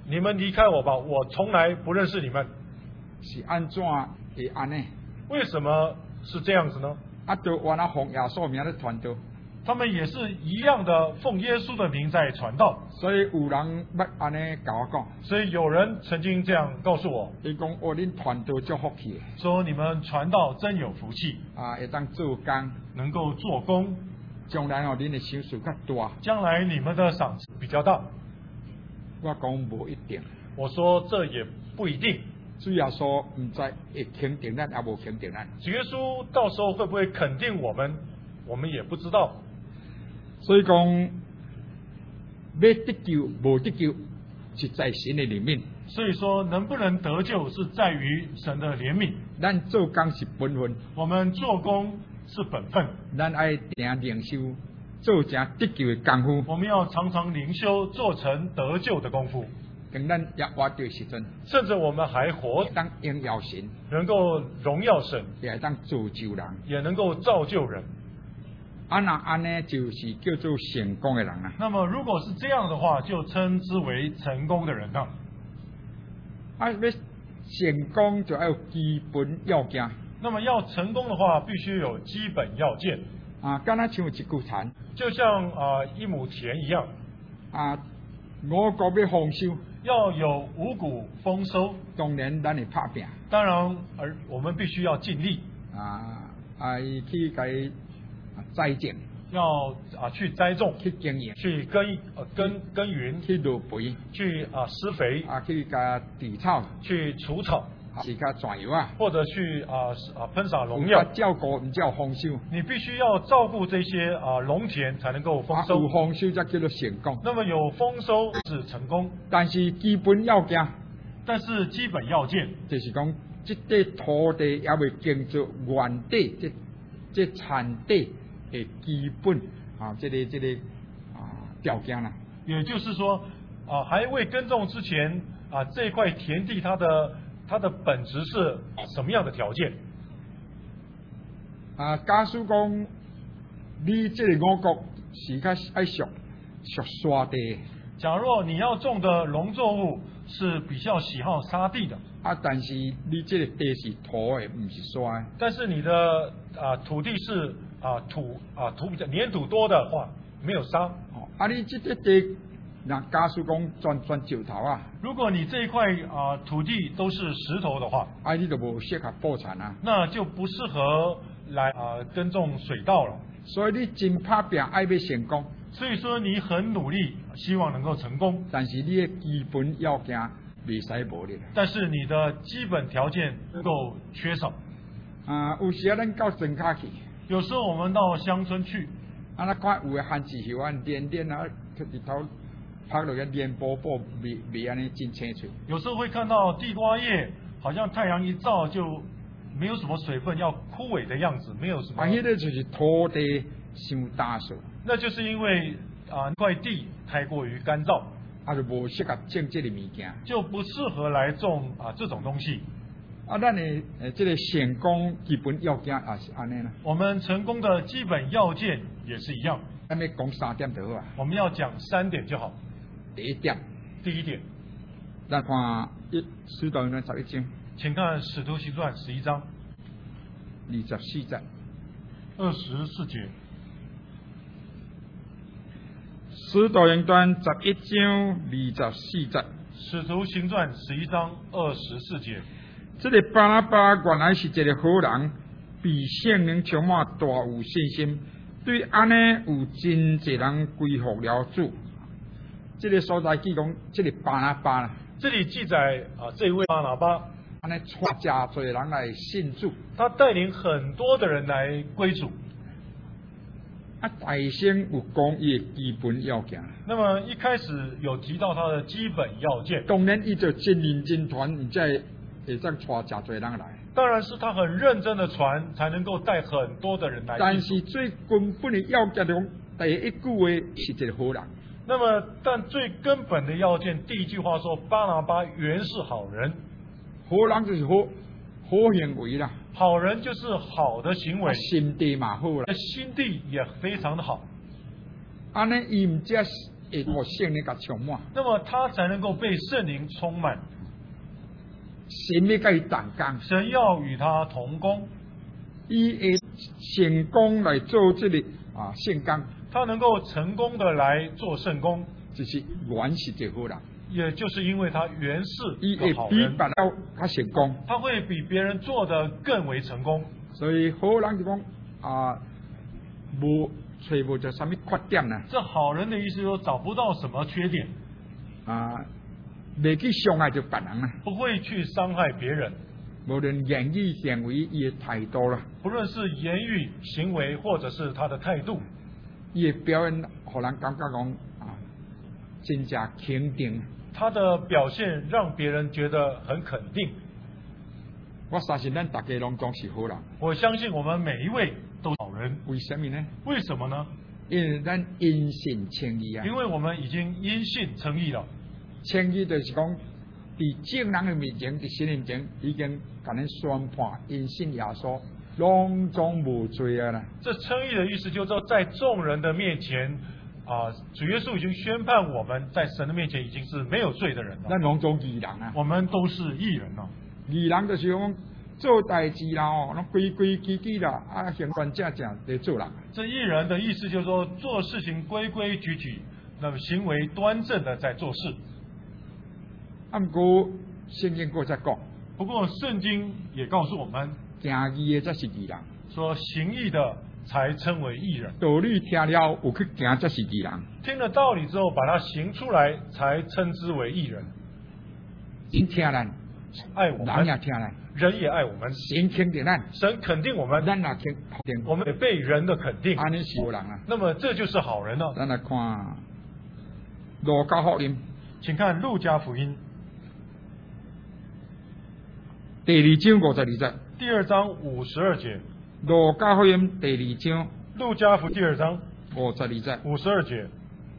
你们离开我吧，我从来不认识你们。 是安怎会安呢？ 为什么是这样子呢？ 都原来奉耶稣名咧传道， 他们也是一样的奉耶稣的名在传道。 所以有人要安尼甲我讲， 所以有人曾经这样告诉我， 伊讲恁传道足福气的， 说你们传道真有福气， 会当做工， 能够做工， 将来恁的薪水较大。 将来你们的赏赐比较大。 我讲无一定， 我说这也不一定。 主要说唔知会肯定咱，也无肯定咱。 主耶稣到时候会不会肯定我们，我们也不知道。 所以讲，要得救无得救，是在神的怜悯。 所以说，能不能得救是在于神的怜悯。 咱做工是本分， 我们做工是本分， 咱爱定灵修，做成得救的功夫。 我们要常常灵修，做成得救的功夫。 等咱也活着时阵， 甚至我们还活， 当荣耀神， 能够荣耀神， 也当造就人， 也能够造就人。 安呢，就是叫做成功的人啊。 那么如果是这样的话，就称之为成功的人了。 要成功就要有基本要件。 那么要成功的话，必须有基本要件。 敢若像一股田， 就像一亩田一样。 五谷要丰收， 要有五谷丰收。 当然咱会拍拼。 当然，我们必须要尽力。 去给栽种， 要去栽种， 去经营， 去耕耘， 去落肥， 去施肥， 去加除草， 去除草， 是加转油啊， 或者去喷洒农药。 照顾唔叫丰收， 你必须要照顾这些农田才能够丰收。 有丰收才叫做成功。 那么有丰收是成功， 但是基本要件， 基本要件就是讲，这块土地也未经做原地这产地的基本这个条件啦。 也就是说还未耕种之前这块田地它的本质是什么样的条件？ 假使讲你这个五谷是较爱属沙地， 假若你要种的农作物是比较喜好沙地的， 但是你这个地是土的，不是沙的。 但是你的土地是土比较粘土多的话，没有沙。 你这个地，那假使讲全石头啊， 如果你这一块土地都是石头的话， 你就无适合播产啊， 那就不适合来耕种水稻了。 所以你真打拼爱要成功。 所以说你很努力，希望能够成功， 但是你的基本要件未使无的。 但是你的基本条件能够缺少。 有时咱到庄卡去， 有时候我们到乡村去， 那看有的番薯叶连日头拍落去连波未安尼真清楚。 有时候会看到地瓜叶，好像太阳一照就没有什么水分，要枯萎的样子，没有什么。 那个就是土地伤打数。 那就是因为那块地太过于干燥， 就无适合种这个物件， 就不适合来种这种东西。 咱的这个成功基本要件也是安尼啦。 我们成功的基本要件也是一样。 咱要讲3点就好啊。 我们要讲3点就好。 第一点，咱看使徒行传11章， 请看使徒行传11章 24节。 24节。 使徒行传11章24节。 使徒行传11章24节。 这个巴拿巴原来是一个好人，被圣灵充满，大有信心，对安尼有真侪人归服了主。这个所在记讲，这个巴拿巴啦， 这里记载这位巴拿巴， 安尼带真侪人来信主， 他带领很多的人来归主。 大先有讲伊的基本要件。 那么一开始有提到他的基本要件。 当然，伊就真认真传，而且会当带真侪人来。 当然是他很认真的传，才能够带很多的人来。 但是最根本的要件就讲，第一句话是一个好人。 那么，但最根本的要件，第一句话说，巴拿巴原是好人。 好人就是好行为啦。 好人就是好的行为。 心地嘛好啦。 心地也非常的好。 安尼伊唔只会会互圣灵甲充满， 那么他才能够被圣灵充满。 神要甲伊同工， 神要与他同工， 伊会成功来做这个圣工， 他能够成功的来做圣工， 就是原是一个好人， 也就是因为他原是伊会比个好人， 别人较成功。 他会比别人做得更为成功。 所以好人就讲无着什么缺点啦， 这好人的意思说找不到什么缺点， 袂去伤害着别人啦。 不会去伤害别人， 无论言语行为，伊的态度啦， 不论是言语、行为，或者是他的态度， 伊的表演，互人感觉讲真正肯定。 他的表现让别人觉得很肯定。 我相信咱大家拢总是好人， 我相信我们每一位都是好人。 为什么呢？ 为什么呢？ 因为咱因信称义啊。 因为我们已经因信称义了。 称义就是讲，伫众人的面前，伫神面前，已经甲咱宣判因信耶稣，拢总无罪啊啦。 这称义的意思就是说，在众人的面前，主耶稣已经宣判我们在神的面前已经是没有罪的人了。 咱拢总义人啊。 我们都是义人了。 义人就是讲做代志啦，拢规规矩矩啦，行端正正来做人。 这义人的意思就是说，做事情规规矩矩，那么行为端正的在做事。 不过圣经再讲， 不过圣经也告诉我们， 行义的才是义人， 说行义的才称为义人。 道理听了有去行才是义人。 听了道理之后，把它行出来，才称之为义人。 神听咱， 爱我们， 人也听咱， 人也爱我们。 神肯定咱， 神肯定我们， 咱也肯定， 我们也被人的肯定。 安尼是好人啊。 那么这就是好人了。 咱来看路加福音， 请看路加福音第2章52节。 第2章52节。 路加福音第2章， 路加福第2章 52节。 52节。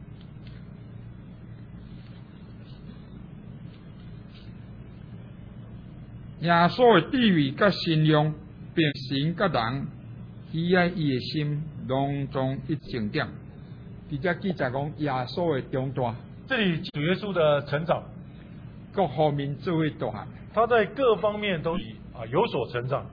耶稣的地位甲信用，并神甲人喜爱伊的心，拢总一重点。伫遮记载讲耶稣的长大， 这里主耶稣的成长， 各方面做伙大汉。 他在各方面都有所成长。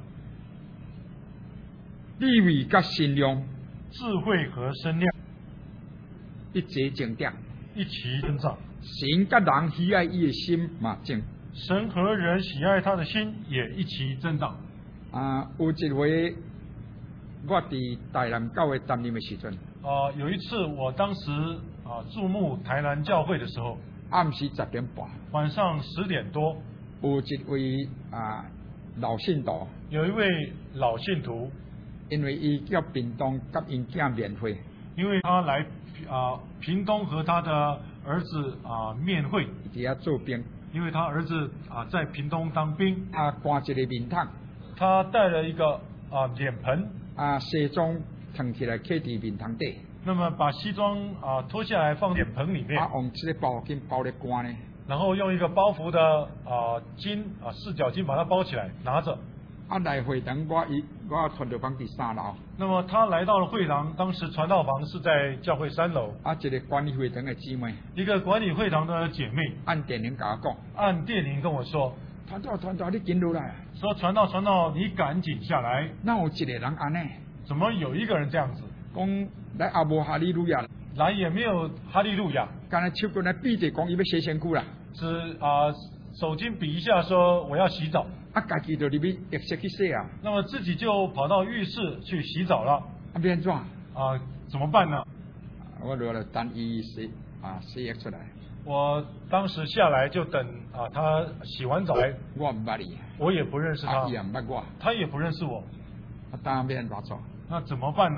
地位甲信用， 智慧和身量一齐重点， 一起增长。 神甲人喜爱伊的心嘛正。 神和人喜爱他的心也一起增长。 有一回我伫台南教会担任的时阵， 有一次我当时注目台南教会的时候， 暗时10点半， 晚上10点多， 有一位老信徒， 有一位老信徒， 因为伊叫屏东甲因囝面会， 因为他来屏东和他的儿子面会， 伫遐做兵。 因为他儿子在屏东当兵， 挂一个面桶， 他带了一个脸盆， 西装腾起来揢伫面桶底， 那么把西装脱下来放脸盆里面， 用这个包巾包咧关呢， 然后用一个包袱的巾四角巾把它包起来拿着。 来会堂我传道房第3楼。 那么他来到了会堂，当时传道房是在教会3楼。 一个管理会堂的姊妹， 一个管理会堂的姐妹按电铃甲我讲， 按电铃跟我说， 传道你紧落来， 说传道你赶紧下来。 哪有一个人安尼？ 怎么有一个人这样子？ 讲来也无哈利路亚， 来也没有哈利路亚， 刚才手棍来比着讲伊要洗身躯啦， 只手巾比一下说我要洗澡， 家己就入去浴室去洗啊。 那么自己就跑到浴室去洗澡了。 变怎？ 怎么办呢？ 我落来等伊洗出来。 我当时下来就等他洗完澡来。 我唔捌伊， 我也不认识他， 伊也唔捌我， 他也不认识我。 当面怎做？ 那怎么办呢？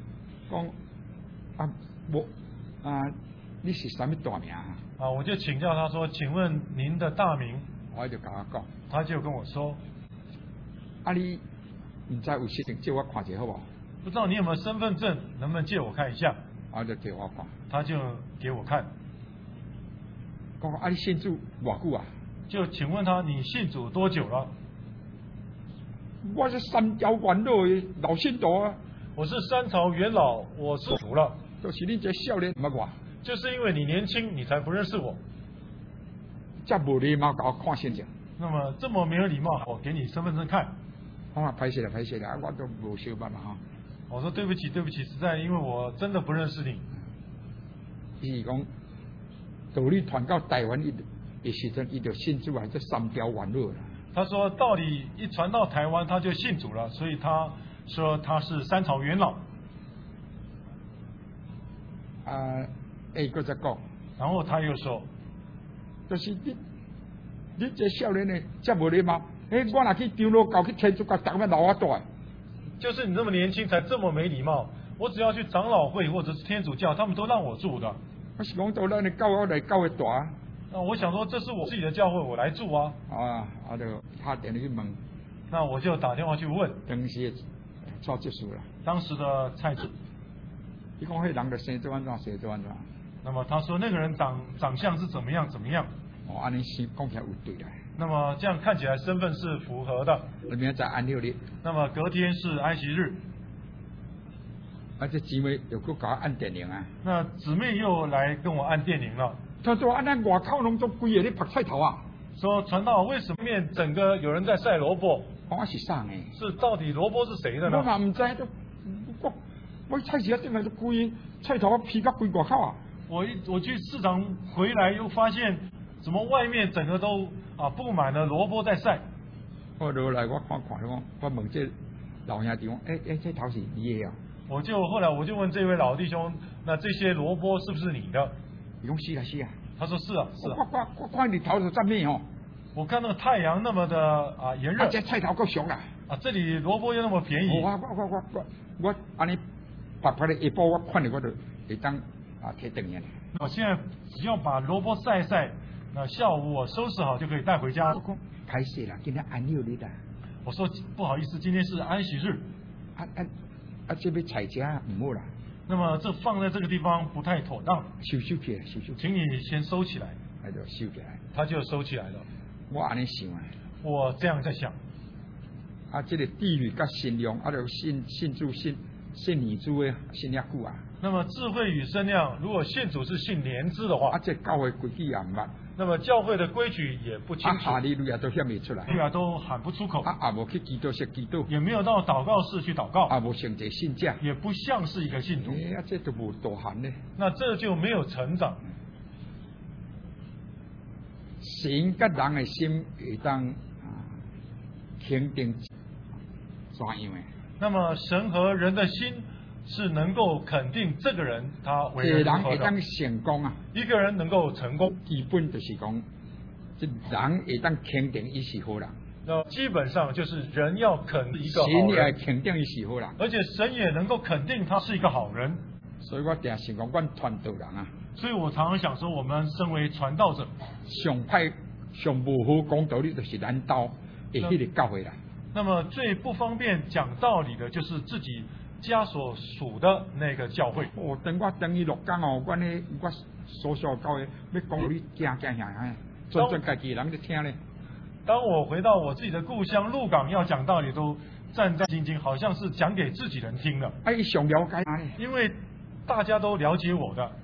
讲你是什么大名？ 我就请教他说，请问您的大名？ 我就跟他讲， 他就跟我说， 你唔知有事情借我看一下好不好？ 不知道你有没有身份证，能不能借我看一下？ 我就给我看， 他就给我看。 讲你信主偌久啊？ 就请问他，你信主多久了？ 我是3朝元老的老信徒啊。 我是3朝元老，我是主了。 就是你这少年，唔捌我。 就是因为你年轻，你才不认识我。 这无礼貌，搞我看现象。 那么这么没有礼貌，我给你身份证看。 我话歹势啦，我都无想办法哈。 我说对不起，实在因为我真的不认识你。 伊是讲，道理传到台湾的时阵，伊就信主还是三条完路了。 他说道理一传到台湾，他就信主了，所以他说他是三朝元老。 搁再讲， 然后他又说， 就是你这少年的这无礼貌，我若去长老教去天主教，逐个老我大。 就是你这么年轻才这么没礼貌，我只要去长老会或者是天主教，他们都让我住的。 我是讲到咱的教会来教会大。 那我想说，这是我自己的教会，我来住啊。 就打电话去问。 那我就打电话去问。 当时蔡执事啦。 当时的蔡主。 你讲迄人就生做安怎？ 那么他说那个人长相是怎么样？ 安尼是讲起来有对啦。 那么这样看起来身份是符合的。 明仔载安六日。 那么隔天是安息日。 这姊妹又给我按电铃啊。 那姊妹又来跟我按电铃了。 他说咱外口拢做规个咧晒菜头啊。 说传道为什么面整个有人在晒萝卜？ 我是啥呢？ 是到底萝卜是谁的呢？ 我嘛唔知，我菜市啊，整个都规菜头披到规外口啊。 我去市场回来又发现，怎么外面整个都布满了萝卜在晒。 我落来我看，我问这老兄弟讲，这头是你的啊？ 后来我就问这位老弟兄，那这些萝卜是不是你的？ 伊讲是啊。 他说是啊。 我看你头是站面哦。 我看那个太阳那么的炎热。 这菜头够俗啦。 这里萝卜又那么便宜。 我安尼白白的一包，我看到我就会当摕回去。 我现在只要把萝卜晒，那下午我收拾好就可以带回家。 歹势啦，今天安六日啦。 我说不好意思，今天是安息日。 这边菜价唔好啦。 那么这放在这个地方不太妥当。 收起来。 请你先收起来。 他就收起来。 他就收起来了。 我安尼想啊。 我这样在想。 这个地理甲信用，就信主信年主的信遐久啊。 那么智慧与身量，如果信主是信年资的话， 这教会规矩也唔捌。 那么教会的规矩也不清楚。 哈利路亚都喊未出来。 都喊不出口。 无去祈祷室祈祷。 也没有到祷告室去祷告。 无成一信者。 也不像是一个信徒。 这都无大汉呢。 那这就没有成长。 神甲人的心会当肯定怎样的？ 那么神和人的心是能够肯定这个人他为人如何的。 人会当成功啊！ 一个人能够成功， 基本就是讲，这人会当肯定伊是好人。 那基本上就是人要肯定一个好人。 神也肯定伊是好人， 而且神也能够肯定他是一个好人。 所以我定想讲，阮传道人啊。 所以我常常想说，我们身为传道者， 上无好讲道理，就是咱兜的迄个教会啦。 那么最不方便讲道理的，就是自己家所属的那个教会。 等我等于6天哦，我所属教会要讲道理，惊尊家己人在听咧。 当我回到我自己的故乡鹿港，要讲道理都战战兢兢，好像是讲给自己人听的。 上了解因为大家都了解我的。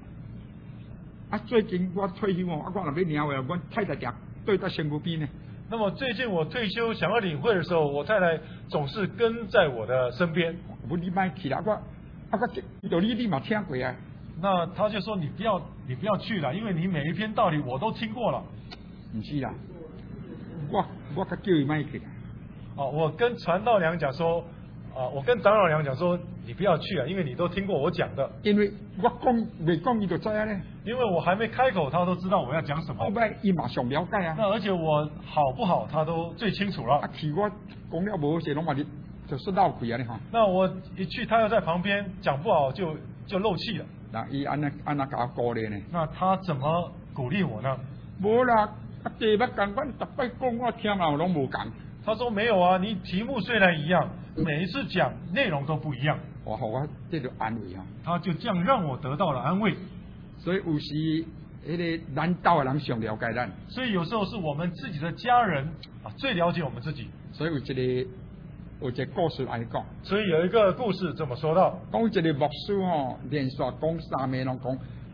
最近我退休哦，我若要领会，我太太定对在身边呢。 那么最近我退休想要领会的时候，我太太总是跟在我的身边。 你别去啦，我道理你嘛听过啊。 那他就说你不要去了，因为你每一篇道理我都听过了。 不是啦，我叫伊别去啦。 我跟传道娘讲说。我跟长老娘讲说，你不要去啊，因为你都听过我讲的。 因为我未讲，伊就知啊咧。 因为我还没开口，他都知道我要讲什么。 伊马上了解啊。 那而且我好不好，他都最清楚了。 去我讲了无些，拢话你就是闹气啊你哈。 那我一去，他又在旁边讲不好就漏气了。 那伊安那甲我鼓励呢？ 那他怎么鼓励我呢？ 无啦，题目共阮逐摆讲我听嘛拢无共。 他说没有啊，你题目虽然一样，每一次讲内容都不一样。 我这就安慰啊。 他就这样让我得到了安慰。 所以有时迄个咱道的人上了解咱。 所以有时候是我们自己的家人最了解我们自己。 所以有一个故事来讲。 所以有一个故事这么说到， 讲一个牧师连续讲3暝拢讲，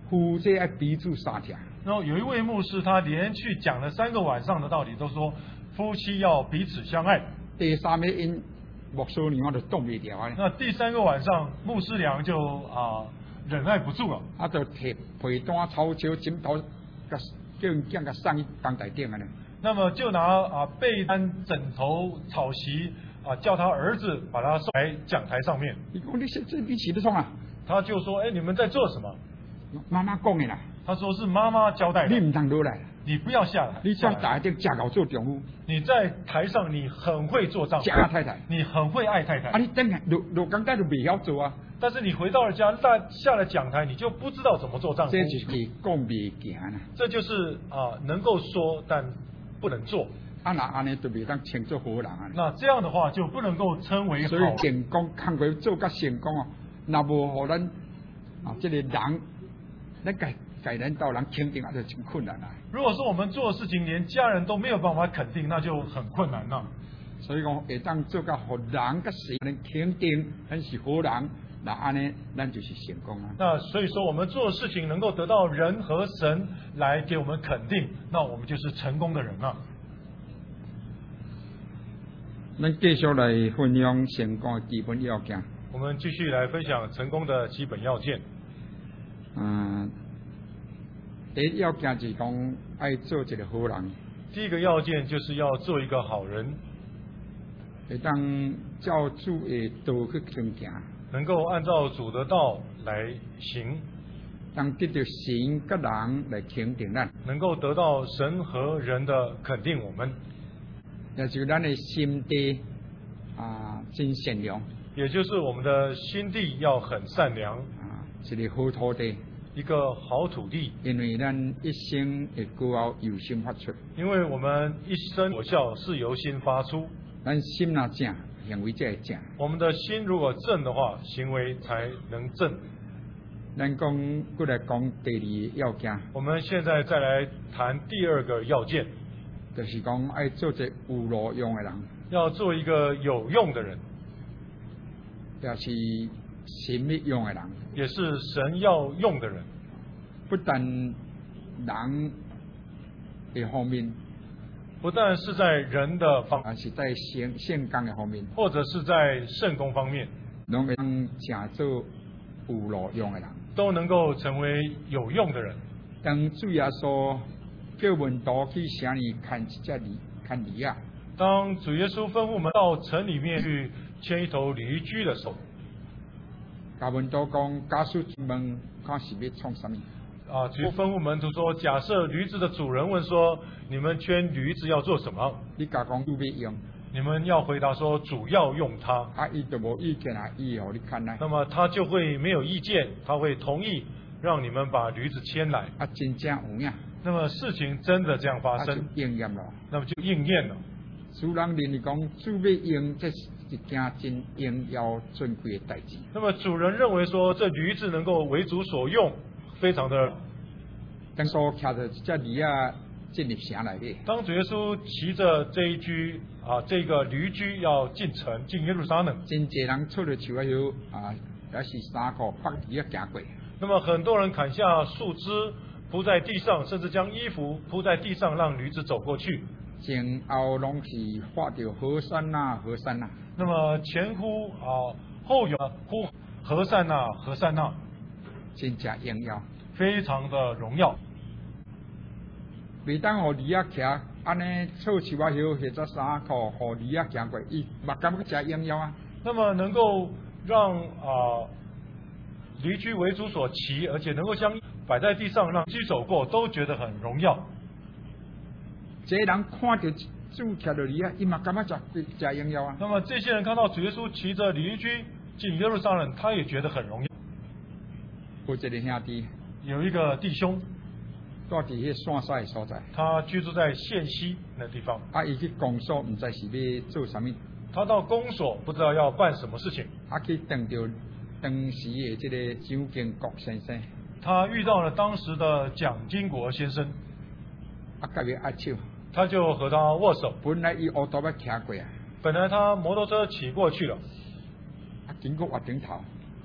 夫妻爱彼此相听。 然后有一位牧师，他连续讲了3个晚上的道理，都说夫妻要彼此相爱。 第三个因牧师娘就挡袂掉啊， 那第3个晚上，牧师娘就忍耐不住了， 就摕被单、草草、枕头，叫人囝甲送去房台顶啊呢。 那么就拿被单、枕头、草席叫他儿子把他送来讲台上面。 你讲你起得创啊？ 他就说：“哎，你们在做什么？” 妈妈讲的啦。 他说是妈妈交代的。 你唔通落来， 你不要下来。 你在台顶假搞做丈夫。 你在台上你很会做丈夫。 假太太。你很会爱太太。 你等下落讲台就未晓做啊。 但是你回到了家，下了讲台，你就不知道怎么做丈夫。 这就是讲未行啊。 这就是能够说但不能做。 那安尼就未当称作好人啊。 那这样的话就不能够称为好。 所以成功看过做甲成功哦，那无互咱这个人，咱改人到人肯定就真困难啊。 如果说我们做的事情连家人都没有办法肯定，那就很困难了。 所以讲会当做甲互人甲谁能肯定，咱是好人，那安尼咱就是成功啊。 那所以说我们做的事情能够得到人和神来给我们肯定，那我们就是成功的人啊。 咱继续来分享成功的基本要件。 我们继续来分享成功的基本要件。 第一要件就是讲爱做一个好人。 第一个要件就是要做一个好人， 会当照主的道去行， 能够按照主的道来行， 当得到神跟人来肯定咱， 能够得到神和人的肯定我们， 也就是咱的心地真善良， 也就是我们的心地要很善良一个好土地， 一个好土地， 因为咱一生的果效由心发出， 因为我们一生果效是由心发出， 咱心若正，行为才会正。 我们的心如果正的话，行为才能正。 咱过来讲第二要件。 我们现在再来谈第2个要件， 就是讲爱做一个有路用的人， 要做一个有用的人， 也是神要用的人， 也是神要用的人。 不但人的方面， 不但是在人的方面， 而是在圣工的方面， 或者是在圣工方面， 拢会当成做有路用的人， 都能够成为有用的人。 当主耶稣叫门徒去城里看驴啊， 当主耶稣吩咐我们到城里面去牵一头驴驹的时候， 甲门徒讲，假使问看是要创什么？ 主吩咐门徒说，假设驴子的主人问说，你们牵驴子要做什么？ 你甲讲主要用， 你们要回答说主要用它。 伊就无意见伊互你看来。 那么他就会没有意见，他会同意让你们把驴子牵来。 真正有影。 那么事情真的这样发生， 就应验了。 那么就应验了。 主人认为讲主要用，这是一件真重要尊贵的代志。 那么主人认为说，这驴子能够为主所用，非常的。 当初骑着这驴啊进入城内底。 当主耶稣骑着这个驴驹要进城进耶路撒冷， 真侪人出了树啊后也是衫裤绑驴啊行过。 那么很多人砍下树枝铺在地上，甚至将衣服铺在地上，让驴子走过去。 前后拢是画着和善呐，和善呐。 那么前呼后有呼和善呐，和善呐， 真正荣耀， 非常的荣耀。 每当互驴啊骑，安尼臭树啊后或者衫裤，互驴啊行过，伊嘛感觉真荣耀啊。 那么能够让驴驹为主所骑，而且能够将摆在地上让驴走过，都觉得很荣耀。 这人看着主骑着驴啊，伊嘛感觉真荣耀啊。 那么这些人看到主耶稣骑着驴驹进耶路撒冷，他也觉得很荣耀。 有一个兄弟， 有一个弟兄， 住伫迄山西的所在， 他居住在县西那地方。 伊去公所，唔知是要做什么。 他到公所不知道要办什么事情。 去碰到当时的这个蒋经国先生。 他遇到了当时的蒋经国先生。 甲伊握手。 他就和他握手。 本来伊乌多要骑过啊。 本来他摩托车骑过去了。 经过我顶头。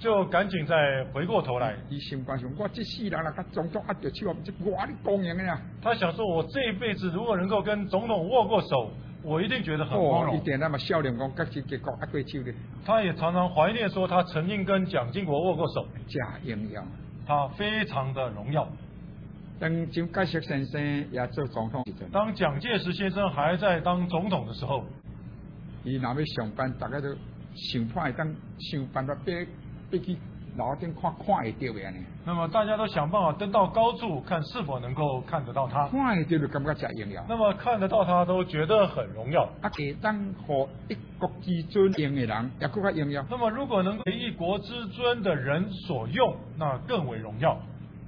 就赶紧再回过头来。 伊心肝想，我这世人啦，甲总统握着手，这我哩公赢的呀。 他想说，我这一辈子如果能够跟总统握过手，我一定觉得很光荣。 一点那么笑脸讲，甲这结果握过手的。 他也常常怀念说，他曾经跟蒋经国握过手， 假荣耀。 他非常的荣耀。 当蒋介石先生也做总统时阵， 当蒋介石先生还在当总统的时候， 伊若要上班，大家都想办法想办法爬去楼顶看会到的呢。 那么大家都想办法登到高处，看是否能够看得到他。 看会到就感觉真荣耀。 那么看得到他都觉得很荣耀。 啊，会当互一国之尊用的人，也更加荣耀。 那么如果能给一国之尊的人所用，那更为荣耀。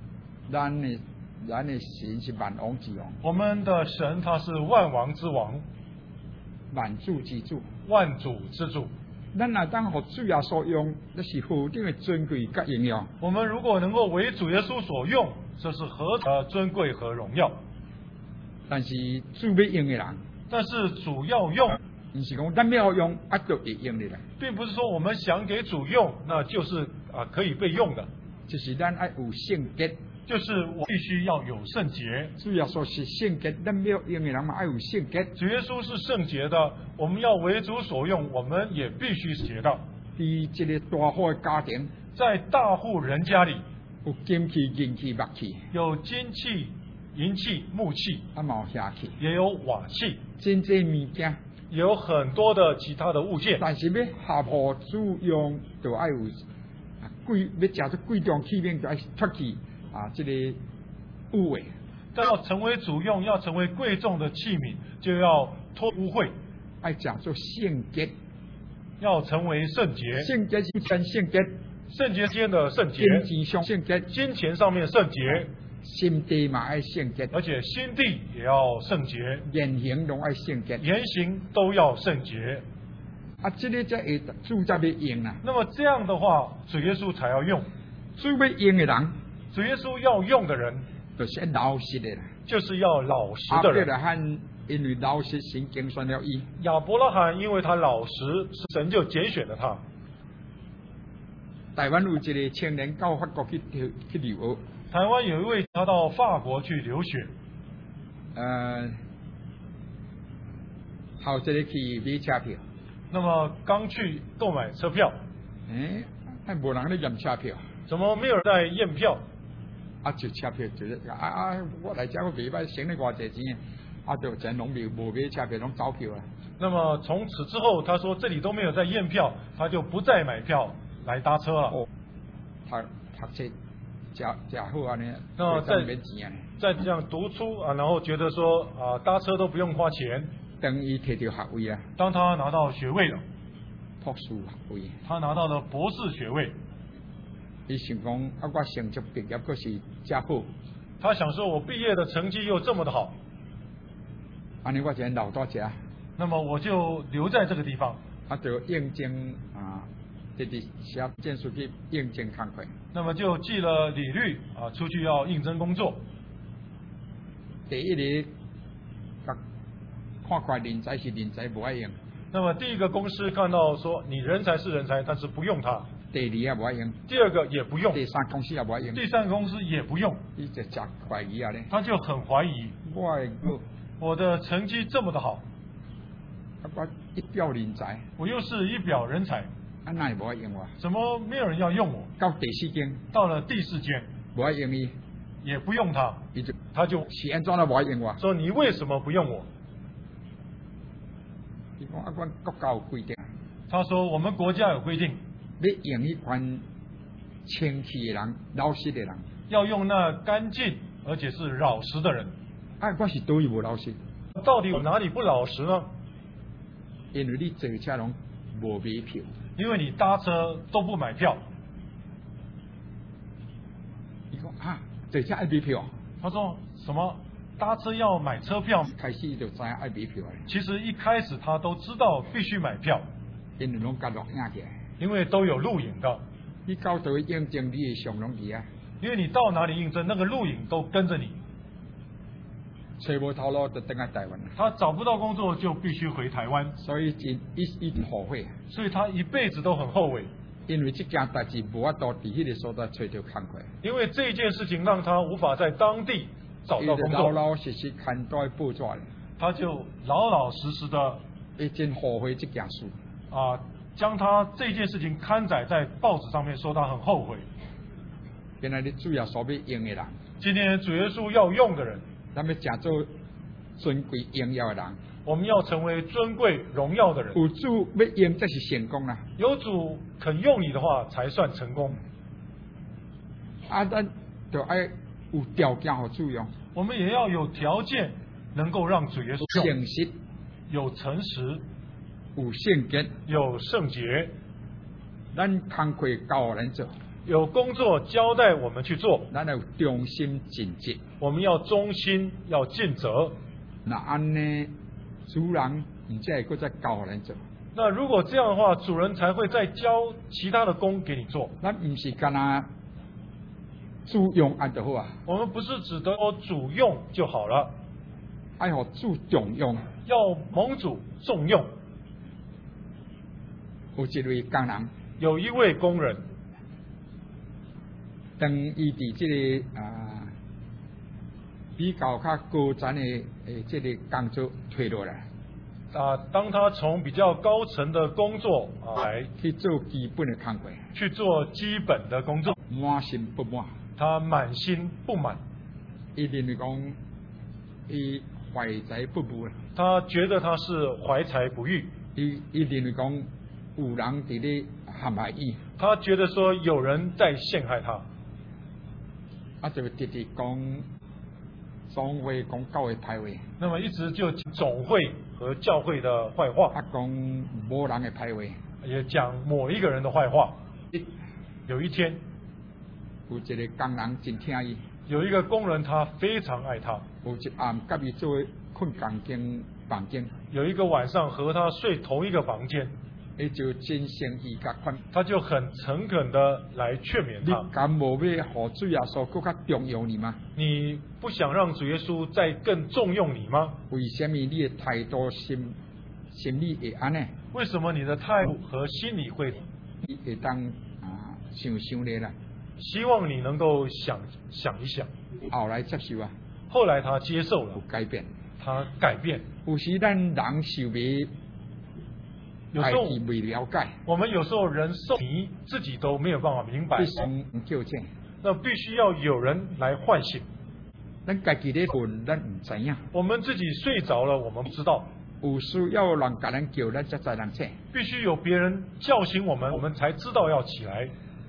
咱的神是万王之王， 我们的神他是万王之王， 万主之主， 万主之主。 咱若当互主耶稣用，那是何等的尊贵甲荣耀。 我们如果能够为主耶稣所用，这是何等尊贵和荣耀。 但是主要用的人， 但是主要用， 不是讲咱要用就会用的啦， 并不是说我们想给主用，那就是可以被用的， 就是咱爱有圣洁。 就是我必须要有圣洁。 主耶稣是圣洁，咱要用的人嘛爱有圣洁。 主耶稣是圣洁的，我们要为主所用，我们也必须洁的。 在这个大户的家庭， 在大户人家里， 有金器、银器、木器， 有金器、银器、木器， 啊，冇下器， 也有瓦器， 真济物件， 也有很多的其他的物件。 但是要合乎主用，就爱有要食出贵重器皿，就爱脱去。这个污秽， 但要成为主用，要成为贵重的器皿，就要脱污秽， 爱讲做圣洁， 要成为圣洁。 圣洁是真圣洁， 圣洁间的圣洁， 金钱上圣洁， 金钱上面圣洁， 心地嘛爱圣洁， 而且心地也要圣洁， 言行都爱圣洁， 言行都要圣洁。 这个才会主才要用啊。 那么这样的话，主耶稣才要用。 主要用的人。 主耶稣要用的人， 就是老实的啦， 就是要老实的人。 亚伯拉罕因为老实，神拣选了伊。 亚伯拉罕因为他老实，神就拣选了他。 台湾有一个青年到法国去留学。 台湾有一位他到法国去留学。 好，这里去买车票。 那么刚去购买车票。 无人咧验车票。 怎么没有人在验票？ 就车票就是我来这我袂歹，省了偌济钱，就真拢无买车票，拢走票啊。 那么从此之后，他说这里都没有在验票，他就不再买票来搭车了。 读册假好啊呢。 那么再这样读书然后觉得说搭车都不用花钱。 等于摕到学位啊。 当他拿到学位了， 博士学位， 他拿到了博士学位。 伊想讲我成绩毕业可是真好。 他想说，我毕业的成绩又这么的好， 安尼我就留到这。 那么我就留在这个地方。 就应征这里写证书去应征工课。 那么就寄了履历出去要应征工作。 第一个看人才是人才，不爱用。 那么第一个公司看到说你人才是人才，但是不用他。 第二也不爱用， 第二个也不用， 第三公司也不爱用， 第三个公司也不用， 伊就真怀疑啊咧。 他就很怀疑，我的成绩这么的好， 我一表人才， 我又是一表人才， 哪会不爱用我？ 怎么没有人要用我？ 到第四间， 到了第四间， 不爱用伊， 也不用他，他就是安怎都不爱用我？ 说你为什么不用我？ 伊讲阮国家有规定， 他说我们国家有规定。 要用一款清气的人、老实的人， 要用那干净而且是老实的人。 我是对无老实， 到底我哪里不老实呢？ 因为你坐车拢无买票， 因为你搭车都不买票。 伊讲坐车爱买票。 他说什么？搭车要买车票？ 开始就知影爱买票。 其实一开始他都知道必须买票， 因为拢甲录影起来。 因为都有录影的， 你到倒应征你的上拢去啊。 因为你到哪里应征，那个录影都跟着你。 找无头路就等来台湾。 他找不到工作就必须回台湾， 所以一后悔。 所以他一辈子都很后悔。 因为这件代志无法度伫迄个所在找到工课， 因为这件事情让他无法在当地找到工作， 老老实实看待报纸咧， 他就老老实实的已经后悔这件事。 将他这件事情刊载在报纸上面，说他很后悔。 原来你主要所要用的人， 今天主耶稣要用的人， 咱要成做尊贵荣耀的人。 我们要成为尊贵荣耀的人。 有主要用，这是成功啦。 有主肯用你的话，才算成功。 咱就要有条件和主用。 我们也要有条件，能够让主耶稣用。 诚实， 有诚实， 有圣洁， 有圣洁。 咱工课交人做， 有工作交代我们去做， 咱要忠心尽职。 我们要忠心，要尽责。 那安呢，主人唔再会再交人做。 那如果这样的话，主人才会再交其他的工给你做。 咱唔是干那主用安就好啊。 我们不是只得我主用就好了， 爱互主重用。 要蒙主重用。 有一位工人， 有一位工人， 当伊伫这个比较较高层的这个工作退落来。 当他从比较高层的工作来去做基本的工作， 去做基本的工作， 满心不满， 他满心不满， 伊认为讲伊怀才不遇， 他觉得他是怀才不遇， 伊认为讲有人伫咧陷害伊， 他觉得说有人在陷害他， 就直直讲总会讲教会歹话， 那么一直就总会和教会的坏话， 讲某人的歹话， 也讲某一个人的坏话。有一天， 有一个工人真疼伊， 有一个工人他非常爱他， 有一暗甲伊做困同间房间， 有一个晚上和他睡同一个房间， 伊就真诚意甲劝， 他就很诚恳的来劝勉他。 你敢无要互主耶稣更较重用你吗？ 你不想让主耶稣再更重用你吗？ 为什么你的态度心理会安呢？ 为什么你的态度和心理会当想咧啦？ 希望你能够想一想。 后来接受啊， 后来他接受了， 改变， 他改变。 有时咱人受未， 有时候未了解， 我们有时候人受迷，自己都没有办法明白， 必须纠正。 那必须要有人来唤醒。 咱家己咧困，咱唔知影。 我们自己睡着了，我们不知道。 有需要人甲咱叫，咱才知人醒。 必须有别人叫醒我们，我们才知道要起来。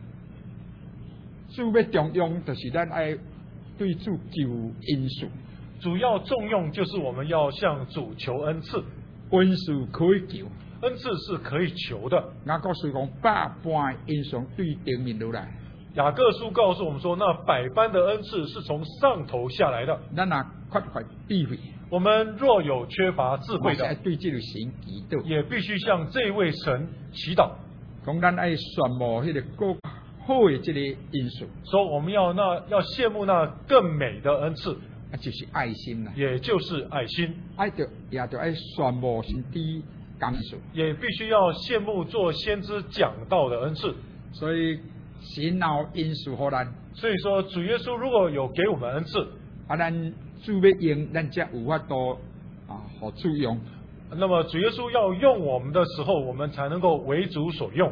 主要重用，就是咱爱对主求恩赐。 主要重用就是我们要向主求恩赐。 恩赐可以求， 恩赐是可以求的。 雅各书讲百般恩赏对地面落来。 雅各书告诉我们说，那百般的恩赐是从上头下来的。 咱若缺乏智慧， 我们若有缺乏智慧的， 对这个神祈祷， 也必须向这位神祈祷。 讲咱爱羡慕迄个更好的这个因素， 说我们要羡慕那更美的恩赐， 就是爱心啦， 也就是爱心。 也就爱羡慕先知讲述， 也必须要羡慕做先知讲道的恩赐。 所以神有因素互咱， 所以说主耶稣如果有给我们恩赐， 咱主要用，咱才有法度互主用。 那么主耶稣要用我们的时候，我们才能够为主所用。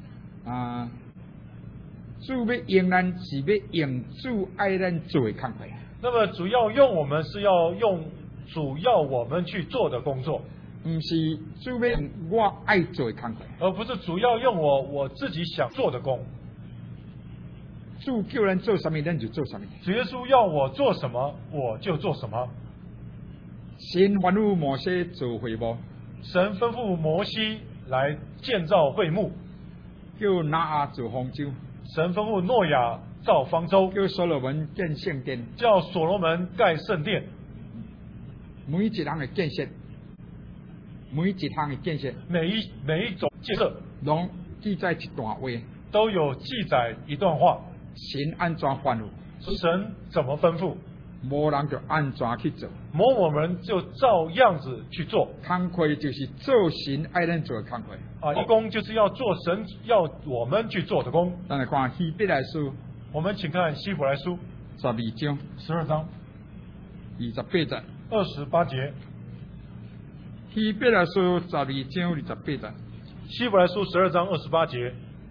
主要用咱是要用主爱咱做的工作。 那么主要用我们是要用主要我们去做的工作， 不是主要用我爱做的工作， 而不是主要用我自己想做的工。 主叫咱做什么，咱就做什么。 主耶稣要我做什么，我就做什么。 神吩咐摩西做会幕， 神吩咐摩西来建造会幕， 叫挪亚做方舟， 神吩咐诺亚造方舟， 叫所罗门建圣殿， 叫所罗门盖圣殿。 每一项的建设，每一项的建设， 每一种建设， 拢记载一段话， 都有记载一段话。 神安怎吩咐， 神怎么吩咐， 无人就按怎去做。 某我们就照样子去做。 工课就是做神爱咱做的工课。 义工就是要做神要我们去做的工。 咱来看希伯来书， 我们请看希伯来书 12章 12章 28节。 28节。 希伯来书12章28节。 希伯来书12章28节。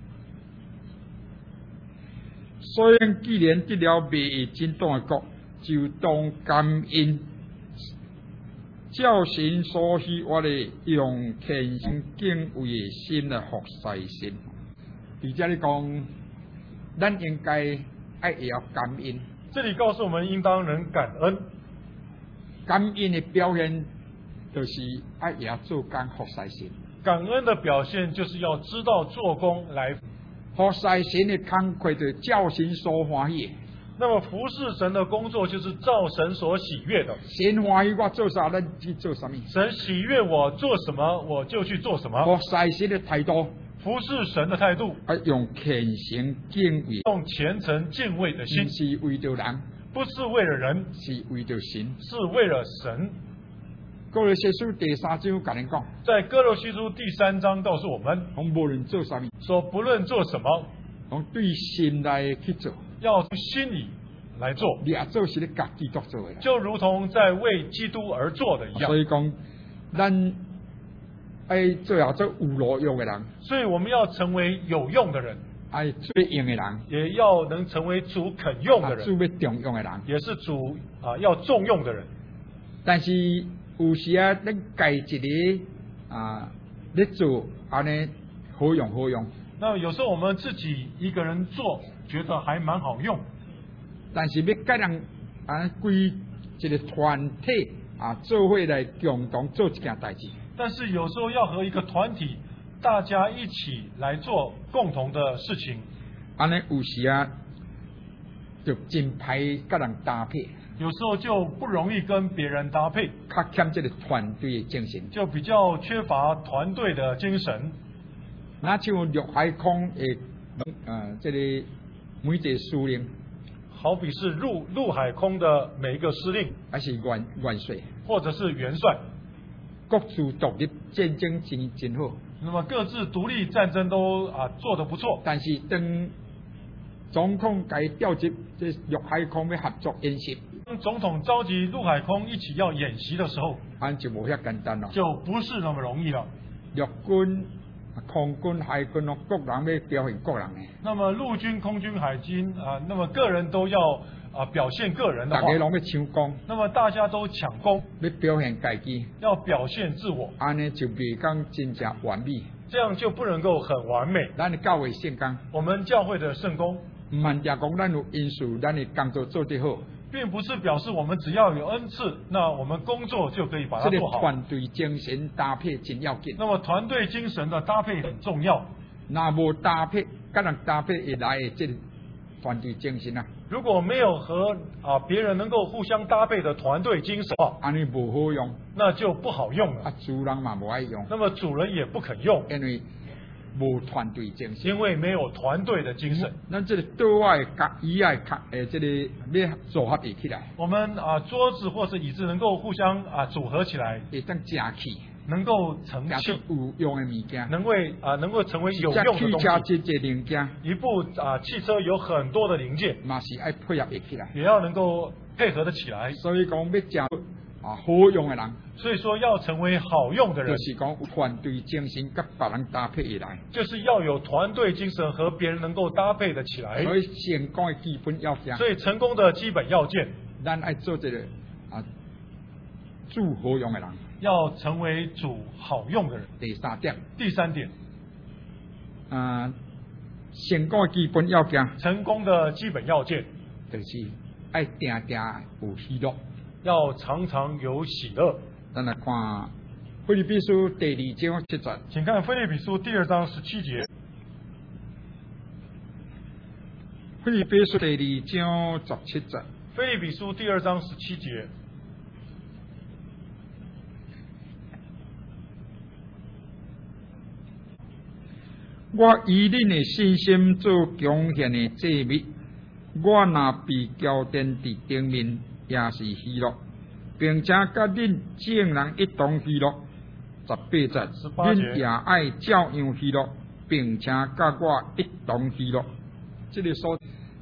所以既然得了美意真当的国，就当感恩，照神所许我哋用虔诚敬畏的心来服侍神。伫这里讲，咱应该爱会晓感恩。 这里告诉我们，应当能感恩。 感恩的表现，就是爱会晓做工服侍神。 感恩的表现，就是要知道做工来服侍神的工课，就照神所欢喜。 那么服侍神的工作，就是照神所喜悦的。 神欢喜我做啥，咱去做什么。 神喜悦我做什么，我就去做什么。 服侍神的态度， 服侍神的态度， 用虔诚敬畏， 用虔诚敬畏的心， 是为着人， 不是为了人， 是为着神， 是为了神。 哥罗西书第3章甲恁讲， 在哥罗西书第3章告诉我们， 无论做啥物， 说不论做什么， 对心来去做， 要从心里来做， 你也做是咧甲基督做的， 就如同在为基督而做的一样。 所以讲，咱爱做有路用的人， 所以我们要成为有用的人， 爱最用的人， 也要能成为主肯用的人， 主要重用的人， 也是主要重用的人。 但是有时啊，咱家一个咧做安尼好用。 那有时候我们自己一个人做，觉得还蛮好用， 但是要甲人规一个团体做伙来共同做一件代志。 但是有时候要和一个团体，大家一起来做共同的事情， 安尼有时啊，就真歹甲人搭配。 有时候就不容易跟别人搭配， 较欠这个团队的精神， 就比较缺乏团队的精神。 那像陆海空的这个每一个司令， 好比是陆海空的每一个司令， 还是元帅， 或者是元帅， 各自独立战争真好。 那么各自独立战争都做得不错， 但是当总统该调集这陆海空要合作演习， 当总统召集陆海空一起要演习的时候， 就无遐简单了， 就不是那么容易了。 陆军、空军、海军各人要表现各人的。 那么陆军、空军、海军那么个人都要表现个人的话， 大家拢要抢功， 那么大家都抢功， 要表现自己， 要表现自我， 安尼就未讲真正完美， 这样就不能够很完美。 咱的教会圣工， 我们教会的圣工， 唔限定讲咱有因素，咱的工作做得好， 并不是表示我们只要有恩赐，那我们工作就可以把它做好。 这个团队精神搭配真要紧。 那么团队精神的搭配很重要。 那无搭配，甲人搭配会来的这个团队精神啊， 如果没有和别人能够互相搭配的团队精神， 安尼无好用， 那就不好用了。 主人嘛无爱用， 那么主人也不肯用， 因为无团队精神， 因为没有团队的精神。 咱这个对外甲以外这个要组合起来， 我们桌子或者椅子能够互相组合起来， 会当正气， 能够成器， 有用的物件， 能够成为有用的东西。 汽车这零件， 一部汽车有很多的零件， 嘛是爱配合起来， 也要能够配合得起来。 所以讲要讲好用的人， 所以说要成为好用的人， 就是讲有团队精神，跟别人搭配起来， 就是要有团队精神和别人能够搭配得起来。 所以成功的基本要件， 所以成功的基本要件， 咱爱做这个主好用的人， 要成为主好用的人。 第三点，成功的基本要件， 成功的基本要件就是爱定定有喜乐， 要常常有喜乐。 咱来看腓立比书第2章7节， 请看腓立比书第2章17节。 腓立比书第2章17节。 腓立比书第2章17节。 我以恁的信心做贡献的祭物，我若被交奠伫顶面， 也是喜乐，并且甲恁众人一同喜乐。18节，恁也爱照样喜乐，并且甲我一同喜乐。这个所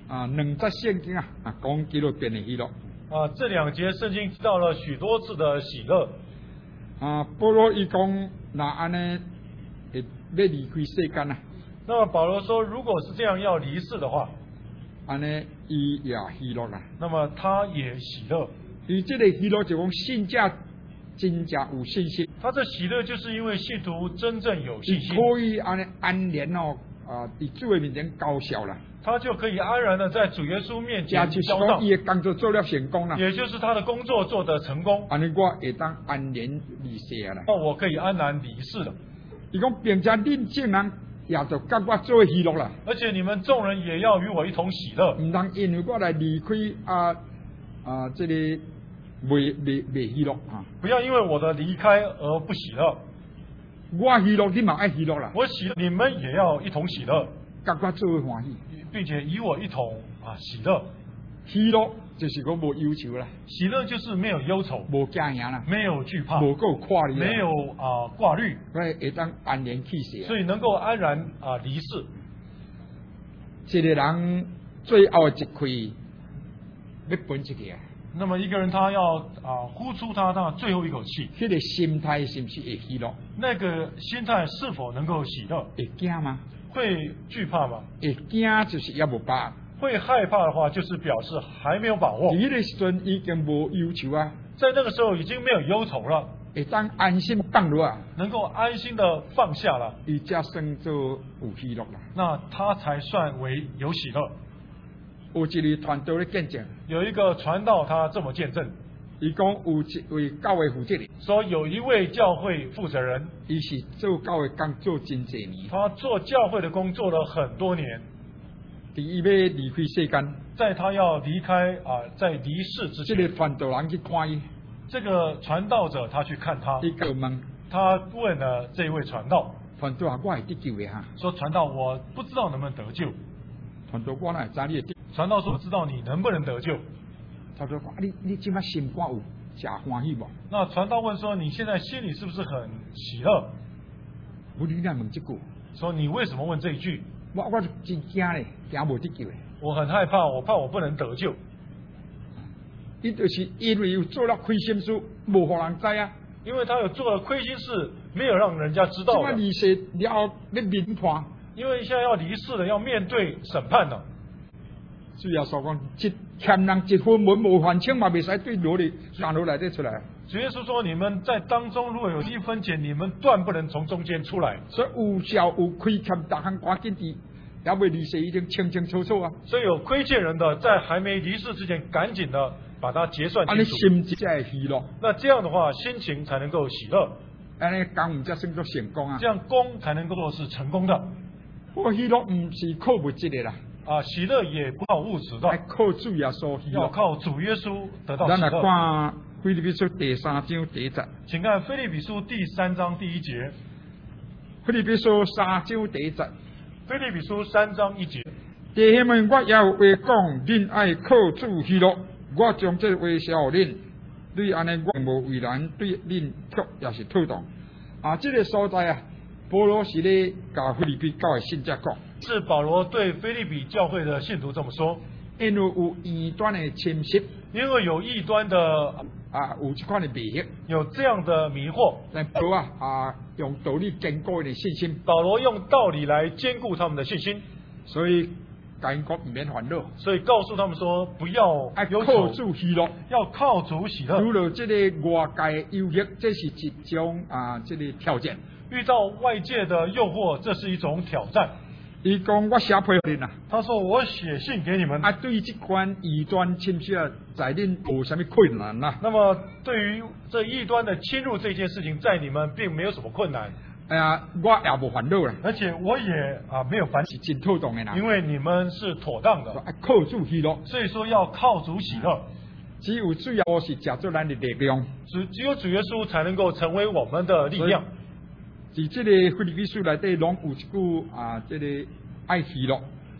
2节圣经讲基督变的喜乐。 这2节圣经提到了许多次的喜乐。 保罗伊讲，那安尼会要离开世间啊。 那么保罗说，如果是这样要离世的话， 安尼伊也喜乐啦。 那么他也喜乐。 伊这个喜乐就讲信者真正有信心。 他这喜乐就是因为信徒真正有信心， 可以安尼安然哦，伫主的面前高效啦。 他就可以安然的在主耶稣面前交账。 伊的工作做了成功啦， 也就是他的工作做得成功。 安尼我会当安然离世啦。 我可以安然离世了。 伊讲，并且恁众人也就甲我做喜乐啦。 而且你们众人也要与我一同喜乐。 唔通因为我来离开这个未喜乐啊！ 不要因为我的离开而不喜乐。 我喜乐，你嘛爱喜乐啦。 我喜乐，你们也要一同喜乐， 甲我做伙欢喜， 并且与我一同喜乐。 喜乐就是我无忧愁啦。 喜乐就是没有忧愁， 无惊吓啦， 没有惧怕， 无够挂虑， 没有挂虑， 我会当安然去世。 所以能够安然离世。 一个人最后一气要分一个。 那么一个人他要呼出他最后一口气， 这个心态是不是会喜乐？ 那个心态是否能够喜乐？ 会惊吗？ 会惧怕吗？ 会惊就是也无把握。 会害怕的话，就是表示还没有把握。 迄个时阵已经无忧愁啊， 在那个时候已经没有忧愁了， 会当安心放落啊， 能够安心的放下了， 伊才算做有喜乐啦。 那他才算为有喜乐。 有一个传道咧见证， 有一个传道他这么见证， 伊讲有一位教会负责人， 说有一位教会负责人， 伊是做教会工做真济年， 他做教会的工作了很多年。 伊要离开世间， 在他要离开在离世之前， 这个传道人去看伊， 这个传道者他去看他， 伊个问， 他问了这位传道， 传道啊，我会得救的哈。 说传道，我不知道能不能得救。 传道我哪会知你会得？ 传道说，我知道你能不能得救。 他说，你今麦心肝有真欢喜无？ 那传道问说，你现在心里是不是很喜乐？ 我你来问这句， 说你为什么问这一句？ 我就真惊咧，惊无得救的。 我很害怕，我怕我不能得救。 伊就是因为有做了亏心事，无互人知啊。 因为他有做了亏心事，没有让人家知道的。 这么离世了后要面判， 因为现在要离世了，要面对审判了。 主要说讲，一欠人一分文无还清嘛，袂使对落里拿落来得出来。 主耶稣说，你们在当中如果有1分钱，你们断不能从中间出来。 所以有效有亏欠，大汉赶紧地，也未离世已经清清楚楚啊。 所以有亏欠人的，在还没离世之前，赶紧的把它结算清楚。 安尼心情才会喜乐。 那这样的话，心情才能够喜乐。 安尼工唔才算作成功啊。 这样功才能够是成功的。 我喜乐唔是靠物质的啦。 喜乐也不靠物质的， 还靠主耶稣喜乐。 要靠主耶稣得到喜乐。 咱来看腓立比书第3章第1节。 请看腓立比书第3章第1节。 腓立比书3章第1节。 腓立比书3章1节。 弟兄们，我也有话讲，恁爱靠主喜乐。我将这话消恁，对安尼我无为难，对恁却也是妥当。这个所在啊，保罗是咧甲腓立比教会信者讲。 是保罗对腓立比教会的信徒这么说， 因为有异端的侵袭， 因为有异端的有这款的迷惑， 有这样的迷惑， 但保罗用道理坚固的信心， 保罗用道理来坚固他们的信心， 所以感觉唔免烦恼， 所以告诉他们说不要忧靠愁， 主喜乐， 要靠主喜乐。 除了这个外界诱惑，这是一种这个条件。 遇到外界的诱惑，这是一种挑战。 伊讲我写批恁啦， 他说我写信给你们。 对于这款异端侵袭在恁无什么困难啦。 那么对于这异端的侵入这件事情，在你们并没有什么困难。 我也无烦恼啦， 而且我也没有烦， 是真妥当的啦。 因为你们是妥当的， 靠主喜乐， 所以说要靠主喜乐。 只有主耶稣是借助咱的力量， 只有主耶稣才能够成为我们的力量。 在这个腓立比书内底，拢有一句这个爱喜乐。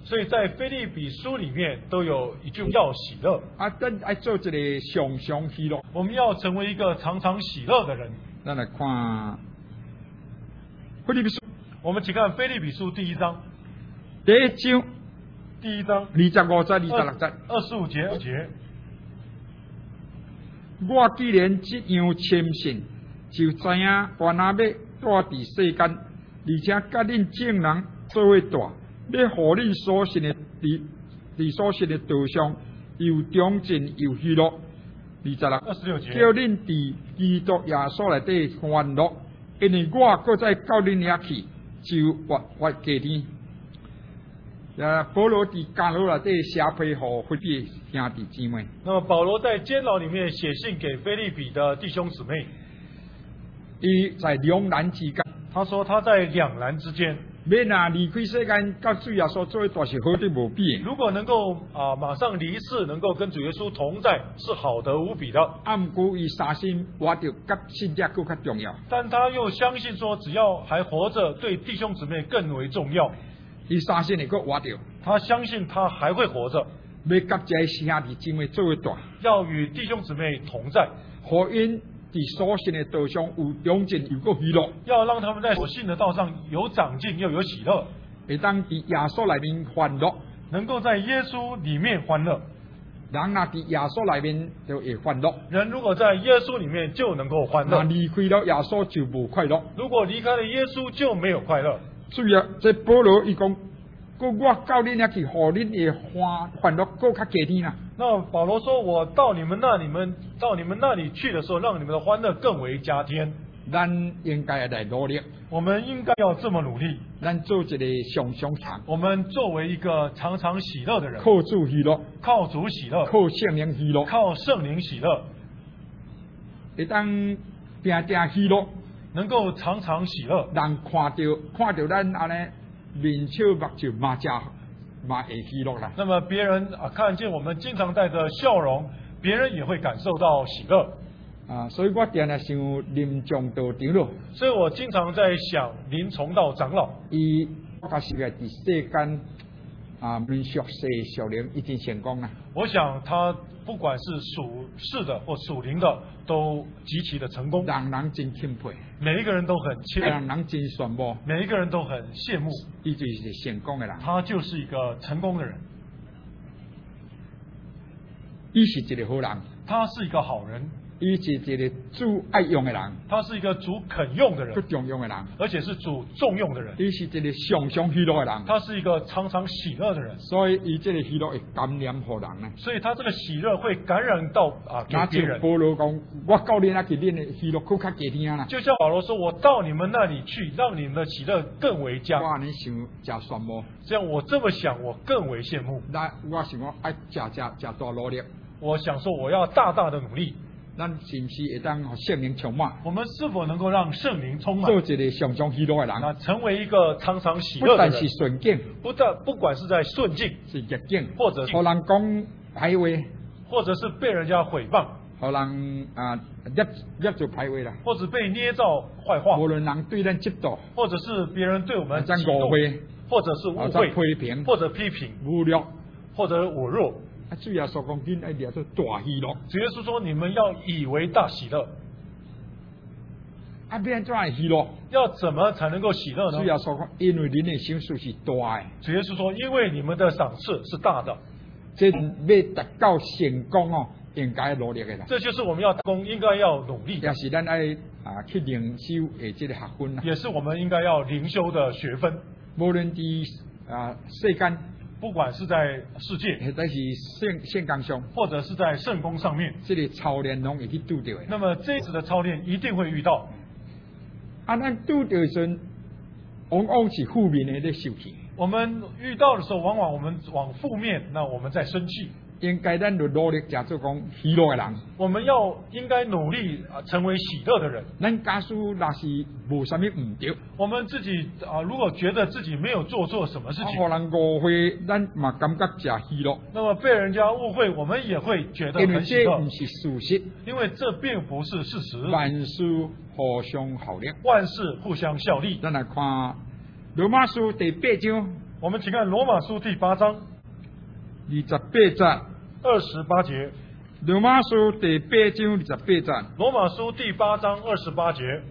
所以在腓立比书里面都有一句要喜乐。 咱爱做一个常常喜乐。 我们要成为一个常常喜乐的人。 咱来看腓立比书， 我们请看腓立比书第1章， 第1章第1章 25节、26节、 25节。 我既然这样谦信，就知影原来要带伫世间，而且甲恁众人做伙大，要互恁所信的伫所信的道上又忠贞又喜乐。 26节， 叫恁伫基督耶稣内底欢乐，因为我搁再到恁遐去，就活加添。保罗伫监牢内底写批互腓立比兄弟姊妹。 那么保罗在监牢里面写信给腓立比的弟兄姊妹， 伊在两难之间。 他说他在两难之间。 要若离开世间，甲主耶稣做大是好得无比的。 如果能够马上离世，能够跟主耶稣同在，是好得无比的。 毋过伊相信活着甲信者更较重要。 但他又相信说，只要还活着，对弟兄姊妹更为重要。 伊相信会阁活着， 他相信他还会活着， 要甲这些兄弟姊妹做伙大， 要与弟兄姊妹同在， 互因伫所信的道上有忠贞又阁喜乐， 要让他们在所信的道上有长进又有喜乐， 会当伫耶稣内面欢乐， 能够在耶稣里面欢乐。 人若伫耶稣内面就会欢乐， 人如果在耶稣里面就能够欢乐， 那离开了耶稣就无快乐。 如果离开了耶稣就没有快乐。 主要这保罗伊讲，我到恁遐去，互恁的欢乐更较加添啦。 那保罗说，我到你们那里去的时候，让你们的欢乐更为加添。 咱应该来努力， 我们应该要这么努力。 咱做一个常常常， 我们作为一个常常喜乐的人， 靠主喜乐， 靠主喜乐， 靠圣灵喜乐， 靠圣灵喜乐， 会当定定喜乐， 能够常常喜乐。 人看到咱安尼面笑目就嘛会喜乐啦。 那么别人看见我们经常带着笑容，别人也会感受到喜乐。 所以我定定想临终道长老， 所以我经常在想林崇道长老， 伊甲世界伫世间论属世属灵已经成功啦。 我想他不管是属世的或属灵的，都极其的成功， 人真钦佩， 每一个人都很钦佩， 人真羡慕， 每一个人都很羡慕， 伊就是成功的人， 他就是一个成功的人， 伊是一个好人， 他是一个好人， 伊是一个主爱用的人， 他是一个主肯用的人， 不重用的人， 而且是主重用的人。 伊是一个常常喜乐的人， 他是一个常常喜乐的人。 所以伊这个喜乐会感染互人呢。 所以他这个喜乐会感染到给别人。 保罗讲，我到你那去，恁的喜乐更较加添啦。 就像保罗说，我到你们那里去，让你们的喜乐更为加。 我你想真羡慕， 这样我这么想，我更为羡慕。 那我想我爱真大努力。 我想说，我要大大的努力。 咱是不是会当圣灵充满？ 我们是否能够让圣灵充满？ 做一个常常喜乐的人， 那成为一个常常喜乐的人。 不但是顺境， 不管是在顺境， 是逆境， 或者互人讲歹话， 或者是被人家诽谤， 互人捏做歹话啦， 或者被捏造坏话， 无论人对咱嫉妒， 或者是别人对我们讲误会， 或者是误会、 批评， 或者批评、 侮辱， 或者侮辱。 主耶稣讲，恁爱抓做大喜乐。 主耶稣说，你们要以为大喜乐。 要怎样喜乐？ 要怎么才能够喜乐呢？ 主耶稣讲，因为恁的赏赐是大的。 主耶稣说，因为你们的赏赐是大的。 这要达到成功哦，应该努力的啦。 这就是我们要应该要努力。 也是咱爱去灵修的这个学分啦。 也是我们应该要灵修的学分。 无论伫世间。 不管是在世界， 或者是圣工上， 或者是在圣工上面， 这个操练拢会去拄到的。 那么这次的操练一定会遇到。 咱拄到的时候，往往是负面的在受气。 我们遇到的时候，往往我们往负面，那我们在生气。 应该咱就努力，假做讲喜乐的人。 我们应该努力成为喜乐的人。 咱假使若是无啥物唔对， 我们自己如果觉得自己没有做错什么事情， 互人误会，咱嘛感觉真喜乐。 那么被人家误会，我们也会觉得很喜乐。 因为这不是事实， 因为这并不是事实。 万事互相效力， 万事互相效力。 咱来看罗马书第8章我们请看罗马书第8章 28节， 28节。 罗马书第8章28节。 罗马书第8章28节。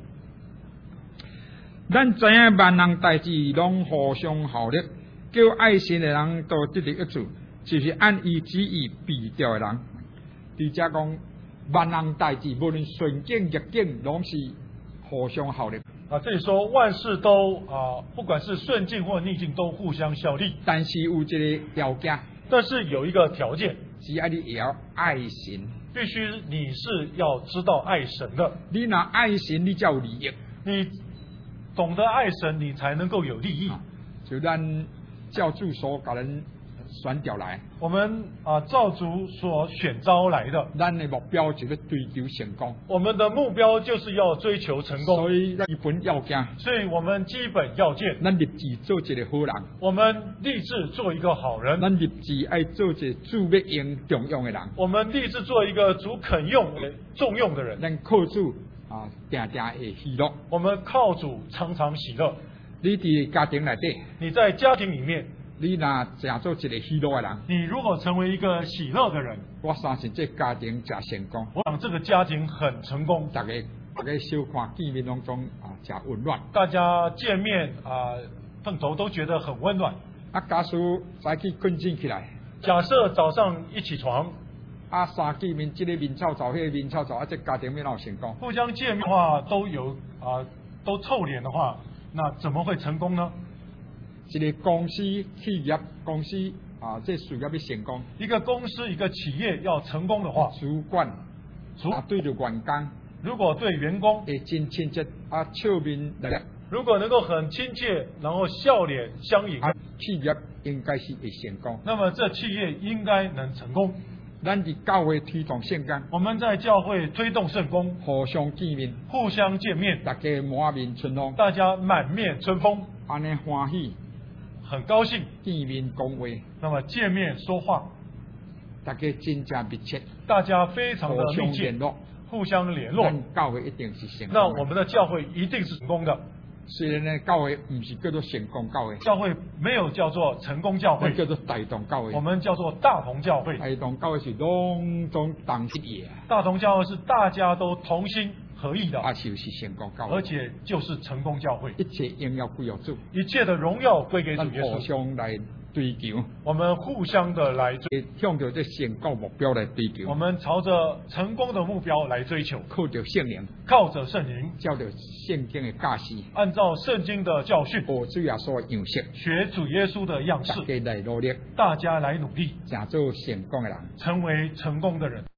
咱知影万人代志拢互相效力，叫爱神的人都得到益处，就是按伊旨意被召的人。伫遮讲万人代志，无论顺境逆境，拢是互相效力。 这里说万事都不管是顺境或逆境，都互相效力。 但是有一个条件， 但是有一个条件， 是爱你也要爱神。 必须你是要知道爱神的。 你若爱神，你才有利益。 你懂得爱神，你才能够有利益。 就咱教主所甲人选调来， 我们照主所选召来的， 咱的目标就是追求成功。 我们的目标就是要追求成功， 所以基本要件， 所以我们基本要件， 咱立志做一个好人， 我们立志做一个好人， 咱立志爱做一个主要用重用的人， 我们立志做一个主肯用重用的人， 咱靠主定定会喜乐。 我们靠主常常喜乐。 你伫家庭内底， 你在家庭里面， 你若成做一个喜乐的人， 你如果成为一个喜乐的人， 我相信这家庭真成功。 我想这个家庭很成功。 大家小看见面当中真温暖。 大家见面碰头都觉得很温暖。 假使早起困醒起来， 假设早上一起床， 三见面，这个面臭臭，那个面臭臭，这家庭要哪有成功？ 互相见面的话都有都臭脸的话，那怎么会成功呢？ 一个公司、企业、公司这事业要成功， 一个公司、一个企业要成功的话， 主管对着员工， 如果对员工会真亲切笑面来， 如果能够很亲切，然后笑脸相迎， 企业应该是会成功。 那么这企业应该能成功。 咱伫教会推动圣工， 我们在教会推动圣工， 互相见面， 互相见面， 大家满面春风， 大家满面春风， 安尼欢喜， 很高兴见面讲话， 那么见面说话， 大家真正密切， 大家非常的密切，互相联络， 教会一定是成功。 那我们的教会一定是成功的。 虽然呢，教会不是叫做成功教会， 教会没有叫做成功教会， 叫做大同教会。 我们叫做大同教会。 大同教会是拢总同一意。 大同教会是大家都同心合意的， 就是成功教会， 而且就是成功教会。 一切荣耀归于主， 一切的荣耀归给主耶稣。 互相来追求， 我们互相的来向着这成功目标来追求。 我们朝着成功的目标来追求， 靠着圣灵， 靠着圣灵， 照着圣经的教示， 按照圣经的教训， 学主耶稣的样式， 学主耶稣的样式， 大家来努力， 大家来努力， 成做成功的人， 成为成功的人。